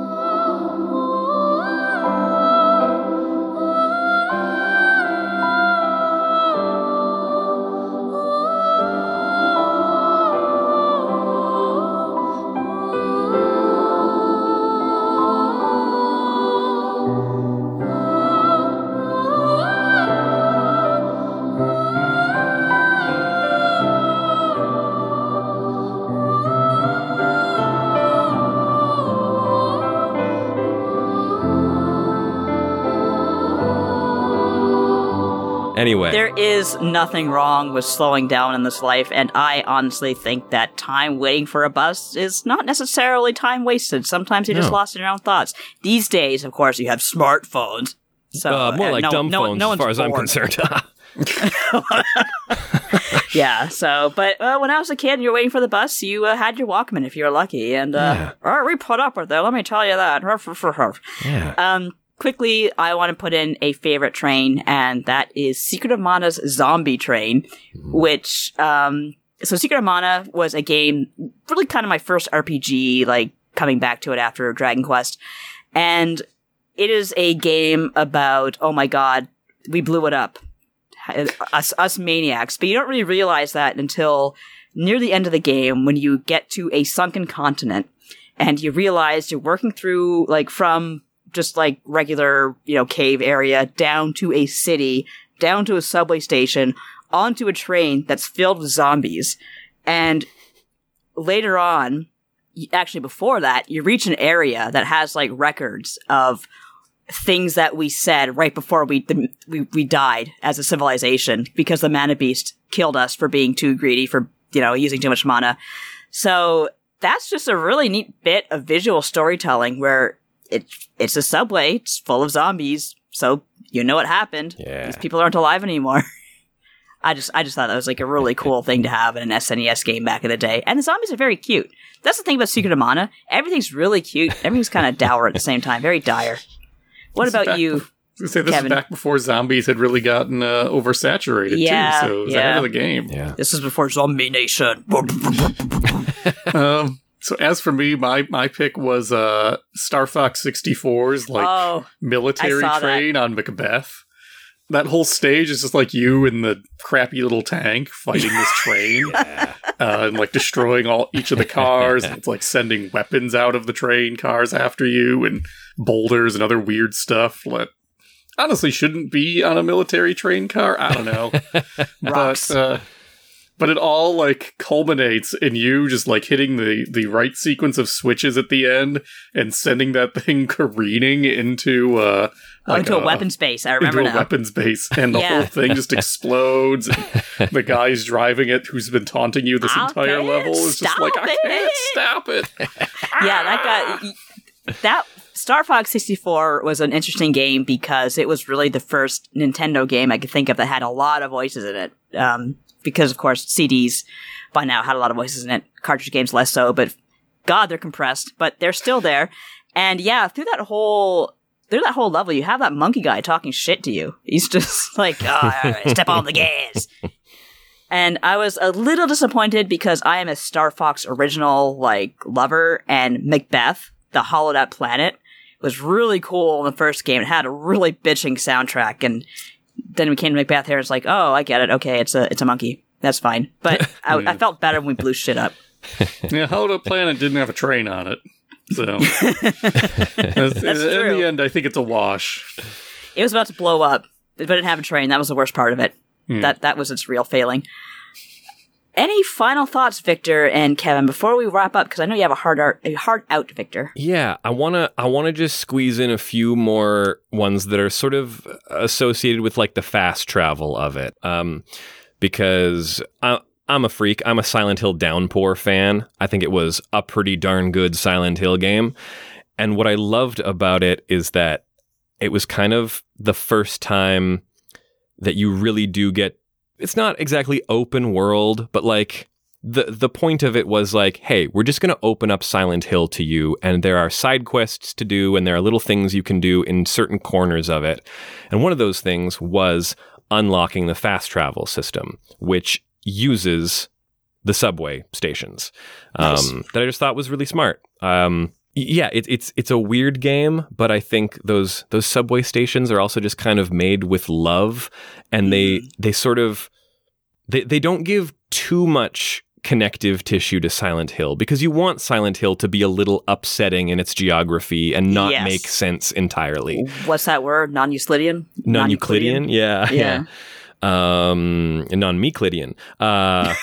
Anyway, There is nothing wrong with slowing down in this life, and I honestly think that time waiting for a bus is not necessarily time wasted. Sometimes you're just No. lost in your own thoughts. These days, of course, you have smartphones. So uh, more uh, like no, dumb no, phones no as far one's as I'm bored. concerned. Yeah, so, but uh, when I was a kid and you were waiting for the bus, you uh, had your Walkman if you were lucky, and uh, Yeah. we put up with it, let me tell you that. yeah. Um, quickly, I want to put in a favorite train, and that is Secret of Mana's Zombie Train, which, um, so Secret of Mana was a game, really kind of my first R P G, like, coming back to it after Dragon Quest, and it is a game about, oh my god, we blew it up. Us, us maniacs, but you don't really realize that until near the end of the game when you get to a sunken continent and you realize you're working through, like, from just like regular, you know, cave area down to a city, down to a subway station, onto a train that's filled with zombies. And later on, y- actually before that, you reach an area that has like records of things that we said right before we, the, we, we died as a civilization because the mana beast killed us for being too greedy, for, you know, using too much mana. So that's just a really neat bit of visual storytelling where it, it's a subway, it's full of zombies, so you know what happened. Yeah. These people aren't alive anymore. I just, I just thought that was like a really cool thing to have in an S N E S game back in the day. And the zombies are very cute. That's the thing about Secret of Mana. Everything's really cute. Everything's kind of dour at the same time. Very dire. What This is about back you? bef- I was gonna say this Kevin? is back before zombies had really gotten uh, oversaturated Yeah, too, so it was yeah. ahead of the game. Yeah. This is before Zombie Nation. Um, so as for me, my my pick was uh, Star Fox sixty-four's like oh, military I saw that. train on Macbeth. That whole stage is just like you in the crappy little tank fighting this train. Uh, uh, and like destroying all each of the cars. And it's like sending weapons out of the train cars after you, and boulders and other weird stuff that honestly shouldn't be on a military train car. I don't know, Rocks. but uh, but it all like culminates in you just like hitting the the right sequence of switches at the end and sending that thing careening into uh Oh, like into a, weapons base. I remember into a now. weapons base, and the Yeah. whole thing just explodes. And the guy's driving it, who's been taunting you this I entire can't level, is just stop like, I can't it." stop it. Yeah, that got that Star Fox sixty-four was an interesting game because it was really the first Nintendo game I could think of that had a lot of voices in it. Um, because of course C Ds by now had a lot of voices in it. Cartridge games less so, but God, they're compressed, but they're still there. And yeah, through that whole through that whole level, you have that monkey guy talking shit to you. He's just like, oh, all right, step on the gas. And I was a little disappointed because I am a Star Fox original like lover, and Macbeth, the hollowed out planet, was really cool in the first game. It had a really bitching soundtrack, and then we came to Macbeth here. And it's like, oh, I get it. Okay, it's a it's a monkey. That's fine. But I, I felt better when we blew shit up. Yeah, Hollow Planet didn't have a train on it. So, in That's true. the end, I think it's a wash. It was about to blow up, but it didn't have a train. That was the worst part of it. Hmm. That that was its real failing. Any final thoughts, Victor and Kevin, before we wrap up? Because I know you have a hard art, a hard out, Victor. Yeah, I wanna I wanna just squeeze in a few more ones that are sort of associated with like the fast travel of it, um, because I, I'm a freak. I'm a Silent Hill Downpour fan. I think it was a pretty darn good Silent Hill game, and what I loved about it is that it was kind of the first time that you really do get. It's not exactly open world, but like the the point of it was like, hey, we're just going to open up Silent Hill to you, and there are side quests to do, and there are little things you can do in certain corners of it. And one of those things was unlocking the fast travel system, which uses the subway stations. Nice. Um, that I just thought was really smart. Um, y- yeah, it, it's it's a weird game, but I think those those subway stations are also just kind of made with love, and they they sort of they they don't give too much connective tissue to Silent Hill, because you want Silent Hill to be a little upsetting in its geography and not Yes. make sense entirely. What's that word? Non-Euclidean? Non-Euclidean, yeah, Yeah. yeah. Um, non-Euclidean. Uh,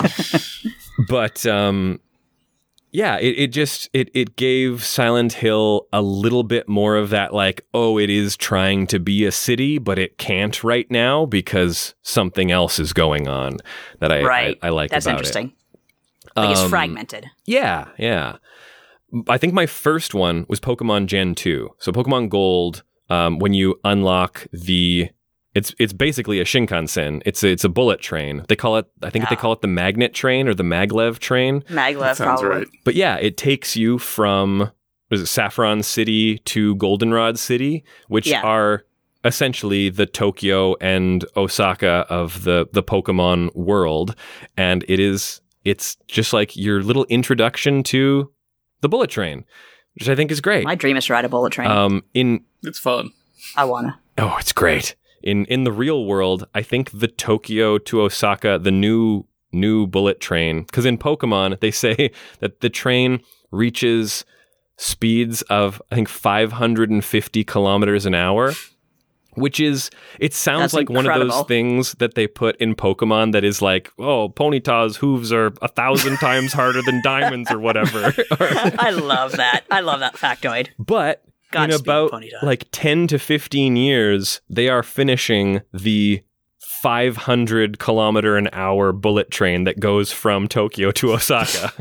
but um, yeah, it, it just it it gave Silent Hill a little bit more of that, like, oh, it is trying to be a city, but it can't right now because something else is going on that I Right. I, I like That's about interesting. it. Like it's Um, fragmented. Yeah, yeah. I think my first one was Pokemon Gen two. So Pokemon Gold, um, when you unlock the, it's it's basically a Shinkansen. It's a, it's a bullet train. They call it, I think they Yeah. call it the Magnet Train or the Maglev Train. Maglev, Sounds probably. right. But yeah, it takes you from, was it Saffron City to Goldenrod City, which Yeah. are essentially the Tokyo and Osaka of the the Pokemon world, and it is it's just like your little introduction to the bullet train, which I think is great. My dream is to ride a bullet train. Um, in It's fun. I wanna. oh, it's great. In in the real world, I think the Tokyo to Osaka, the new new bullet train, because in Pokemon they say that the train reaches speeds of I think five hundred fifty kilometers an hour. Which is, it sounds That's like one of incredible. those things that they put in Pokemon that is like, oh, Ponyta's hooves are a thousand times harder than diamonds or whatever. I love that. I love that factoid. But in Godspeed, about Ponyta. like ten to fifteen years, they are finishing the five hundred kilometer an hour bullet train that goes from Tokyo to Osaka.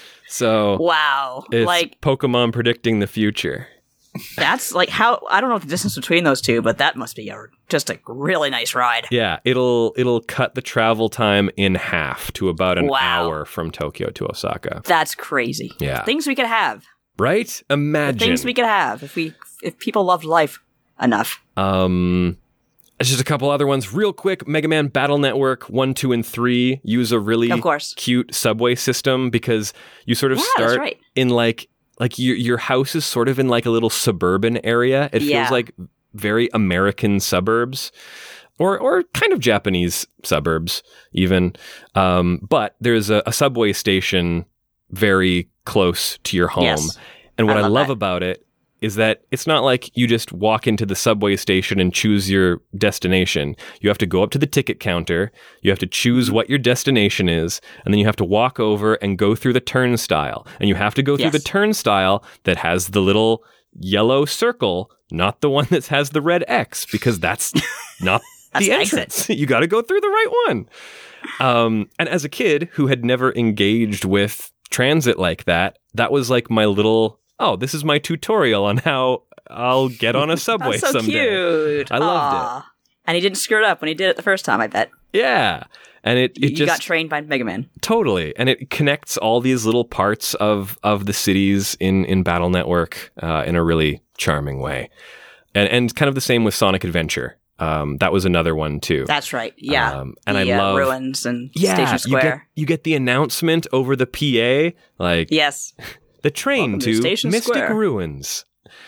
So Wow. it's Like, Pokemon predicting the future. that's like how, I don't know the distance between those two, but that must be a, just a really nice ride. Yeah, it'll it'll cut the travel time in half to about an Wow. hour from Tokyo to Osaka. That's crazy. Yeah. Things we could have. Right? Imagine. Things we could have if we, if people loved life enough. Um, just a couple other ones real quick. Mega Man Battle Network one, two, and three use a really Of course. cute subway system because you sort of Yeah, that's start right. in like like your your house is sort of in like a little suburban area. It Yeah. feels like very American suburbs. or or kind of Japanese suburbs even. Um, but there's a, a subway station very close to your home. Yes. And what I I love love that. about it is that it's not like you just walk into the subway station and choose your destination. You have to go up to the ticket counter, you have to choose what your destination is, and then you have to walk over and go through the turnstile. And you have to go through Yes. the turnstile that has the little yellow circle, not the one that has the red X, because that's not That's the the exit. entrance. You got to go through the right one. Um, and as a kid who had never engaged with transit like that, that was like my little, oh, this is my tutorial on how I'll get on a subway That's so someday. cute. I loved Aw. And he didn't screw it up when he did it the first time, I bet. Yeah. And it, it you just got trained by Mega Man. totally, and it connects all these little parts of of the cities in in Battle Network uh, in a really charming way, and and kind of the same with Sonic Adventure. Um, that was another one too. That's right. Yeah. Um, and the, I love uh, ruins and yeah, Station you Square. get you get the announcement over the P A, like Yes. the train Welcome to to, Station Mystic Square. Ruins.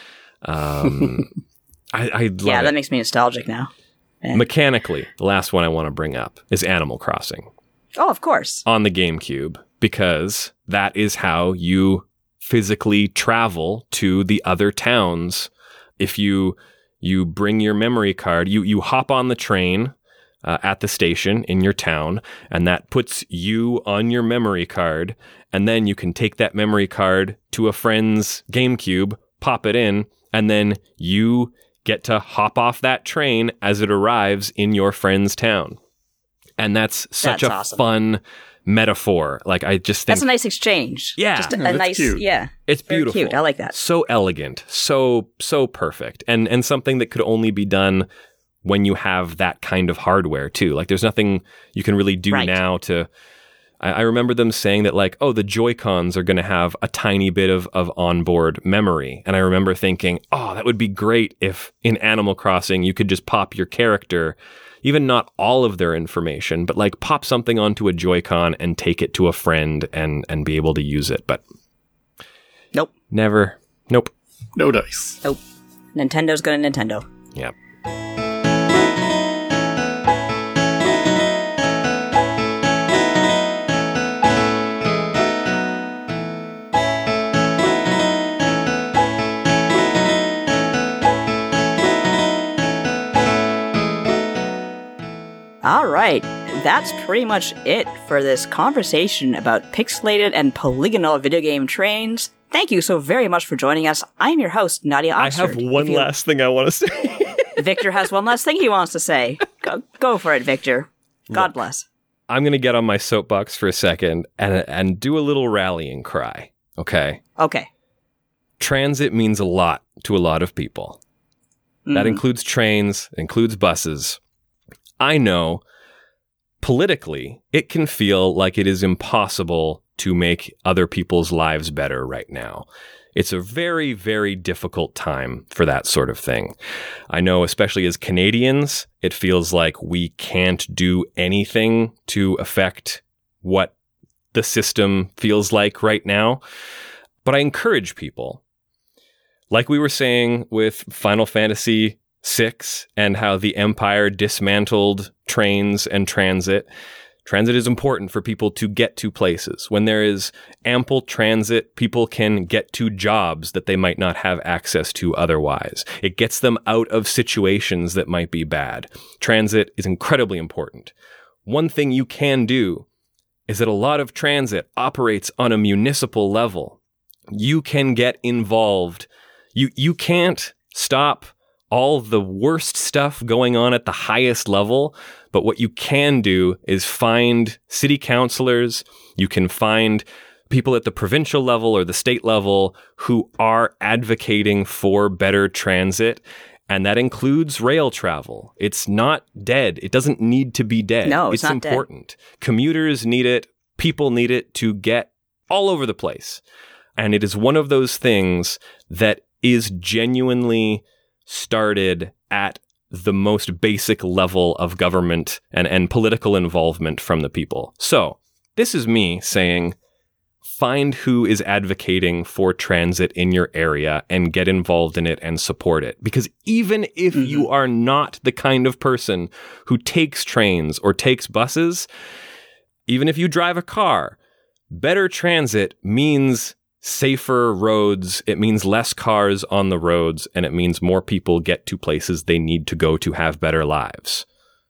Um, I, I love Yeah, it. that makes me nostalgic now. Yeah. Mechanically, the last one I want to bring up is Animal Crossing Oh, of course. on the GameCube, because that is how you physically travel to the other towns. If you you bring your memory card, you you hop on the train uh, at the station in your town, and that puts you on your memory card, and then you can take that memory card to a friend's GameCube, pop it in, and then you get to hop off that train as it arrives in your friend's town. And that's such That's a awesome. fun metaphor. Like, I just think That's a nice exchange. Yeah. Just a, Yeah, a that's nice, cute. yeah. it's Very beautiful. cute. I like that. So elegant, so so perfect, and and something that could only be done when you have that kind of hardware too. Like, there's nothing you can really do Right. now to. I, I remember them saying that, like, oh, the Joy-Cons are going to have a tiny bit of of onboard memory, and I remember thinking, oh, that would be great if in Animal Crossing you could just pop your character. Even not all of their information, but like pop something onto a Joy-Con and take it to a friend and and be able to use it. But Nope. never. Nope. No dice. Nope. Nintendo's gonna Nintendo. Yeah. All right. That's pretty much it for this conversation about pixelated and polygonal video game trains. Thank you so very much for joining us. I'm your host, Nadia I Oxford. have one If you- last thing I want to say. Victor has one last thing he wants to say. Go, go for it, Victor. God bless. I'm going to get on my soapbox for a second and and do a little rallying cry. Okay. Okay. Transit means a lot to a lot of people. That Mhm. includes trains, includes buses. I know politically it can feel like it is impossible to make other people's lives better right now. It's a very, very difficult time for that sort of thing. I know, especially as Canadians, it feels like we can't do anything to affect what the system feels like right now. But I encourage people, like we were saying with Final Fantasy six and how the Empire dismantled trains and transit. Transit is important for people to get to places. When there is ample transit, people can get to jobs that they might not have access to otherwise. It gets them out of situations that might be bad. Transit is incredibly important. One thing you can do is that a lot of transit operates on a municipal level. You can get involved. You you can't stop all the worst stuff going on at the highest level, but what you can do is find city councilors, you can find people at the provincial level or the state level who are advocating for better transit, and that includes rail travel. It's not dead. It doesn't need to be dead. No, it's not dead. important. Commuters need it, people need it to get all over the place. And it is one of those things that is genuinely started at the most basic level of government and, and political involvement from the people. So this is me saying, find who is advocating for transit in your area and get involved in it and support it. Because even if mm-hmm. you are not the kind of person who takes trains or takes buses, even if you drive a car, better transit means safer roads. It means less cars on the roads, and it means more people get to places they need to go to have better lives.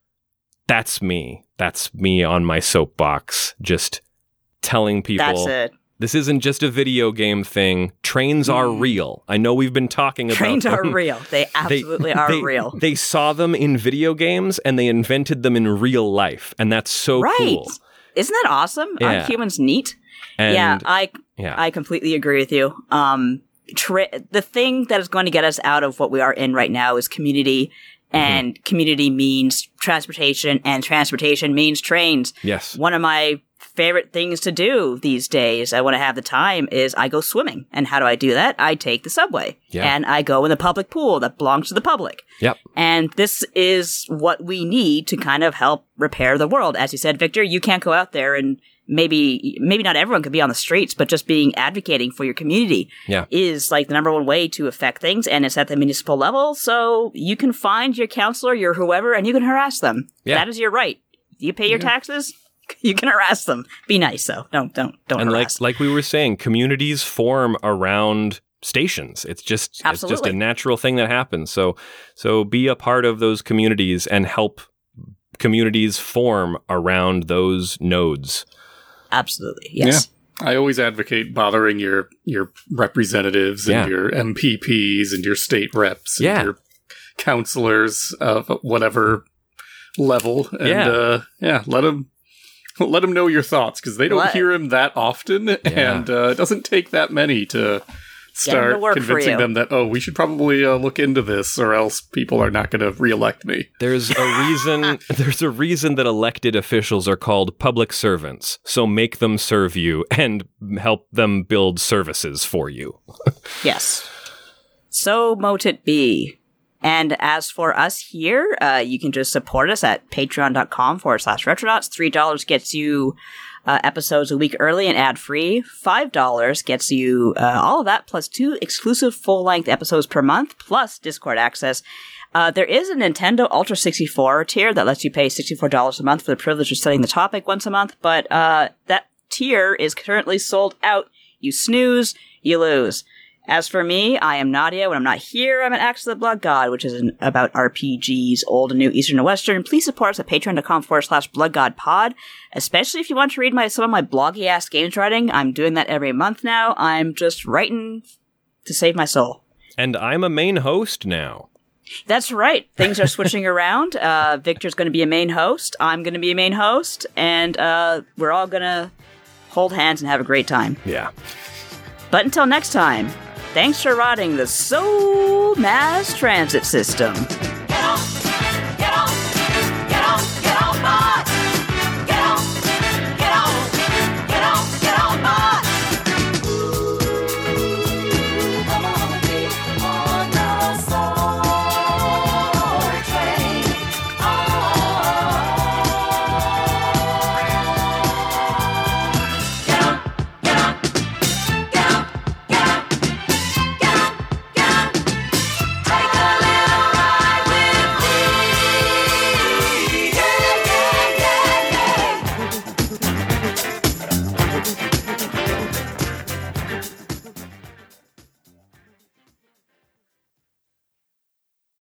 That's me. That's me on my soapbox, just telling people That's it. This isn't just a video game thing. Trains are real. I know we've been talking about Trains them. are real. They absolutely they, are they, real. They saw them in video games and they invented them in real life, and that's so right. cool. Isn't that awesome? Yeah. Aren't humans neat? And, yeah, I yeah. I completely agree with you. Um, tra- the thing that is going to get us out of what we are in right now is community. And mm-hmm. community means transportation, and transportation means trains. Yes. One of my favorite things to do these days, uh, when I have the time, is I go swimming. And how do I do that? I take the subway. Yeah. And I go in the public pool that belongs to the public. Yep. And this is what we need to kind of help repair the world. As you said, Victor, you can't go out there and maybe maybe not everyone could be on the streets, but just being advocating for your community yeah. is like the number one way to affect things, and it's at the municipal level. So you can find your counselor, your whoever, and you can harass them. Yeah. That is your right. You pay your yeah. taxes, you can harass them. Be nice, though. Don't don't don't and harass. like like we were saying, communities form around stations. It's just Absolutely. It's just a natural thing that happens. So so be a part of those communities and help communities form around those nodes. Absolutely, yes. Yeah. I always advocate bothering your your representatives and yeah. your M P Ps and your state reps and yeah. your counselors of whatever level. And yeah, uh, yeah let them let them know your thoughts, because they don't what? hear them that often, yeah. and uh, it doesn't take that many to start convincing them that, oh, we should probably uh, look into this, or else people are not going to reelect me. There's a reason. There's a reason that elected officials are called public servants. So make them serve you and help them build services for you. Yes. So mote it be. And as for us here, uh, you can just support us at patreon.com forward slash retronauts. three dollars gets you Uh, episodes a week early and ad-free. five dollars gets you uh, all of that, plus two exclusive full-length episodes per month, plus Discord access. Uh, there is a Nintendo Ultra sixty-four tier that lets you pay sixty-four dollars a month for the privilege of setting the topic once a month, but uh, that tier is currently sold out. You snooze, you lose. As for me, I am Nadia. When I'm not here, I'm an Axe of the Blood God, which is an, about R P Gs, old and new, Eastern and Western. Please support us at patreon.com forward slash bloodgodpod, especially if you want to read my some of my bloggy-ass games writing. I'm doing that every month now. I'm just writing to save my soul. And I'm a main host now. That's right. Things are switching around. Uh, Victor's going to be a main host. I'm going to be a main host. And uh, we're all going to hold hands and have a great time. Yeah. But until next time, thanks for riding the Soul Mass Transit System.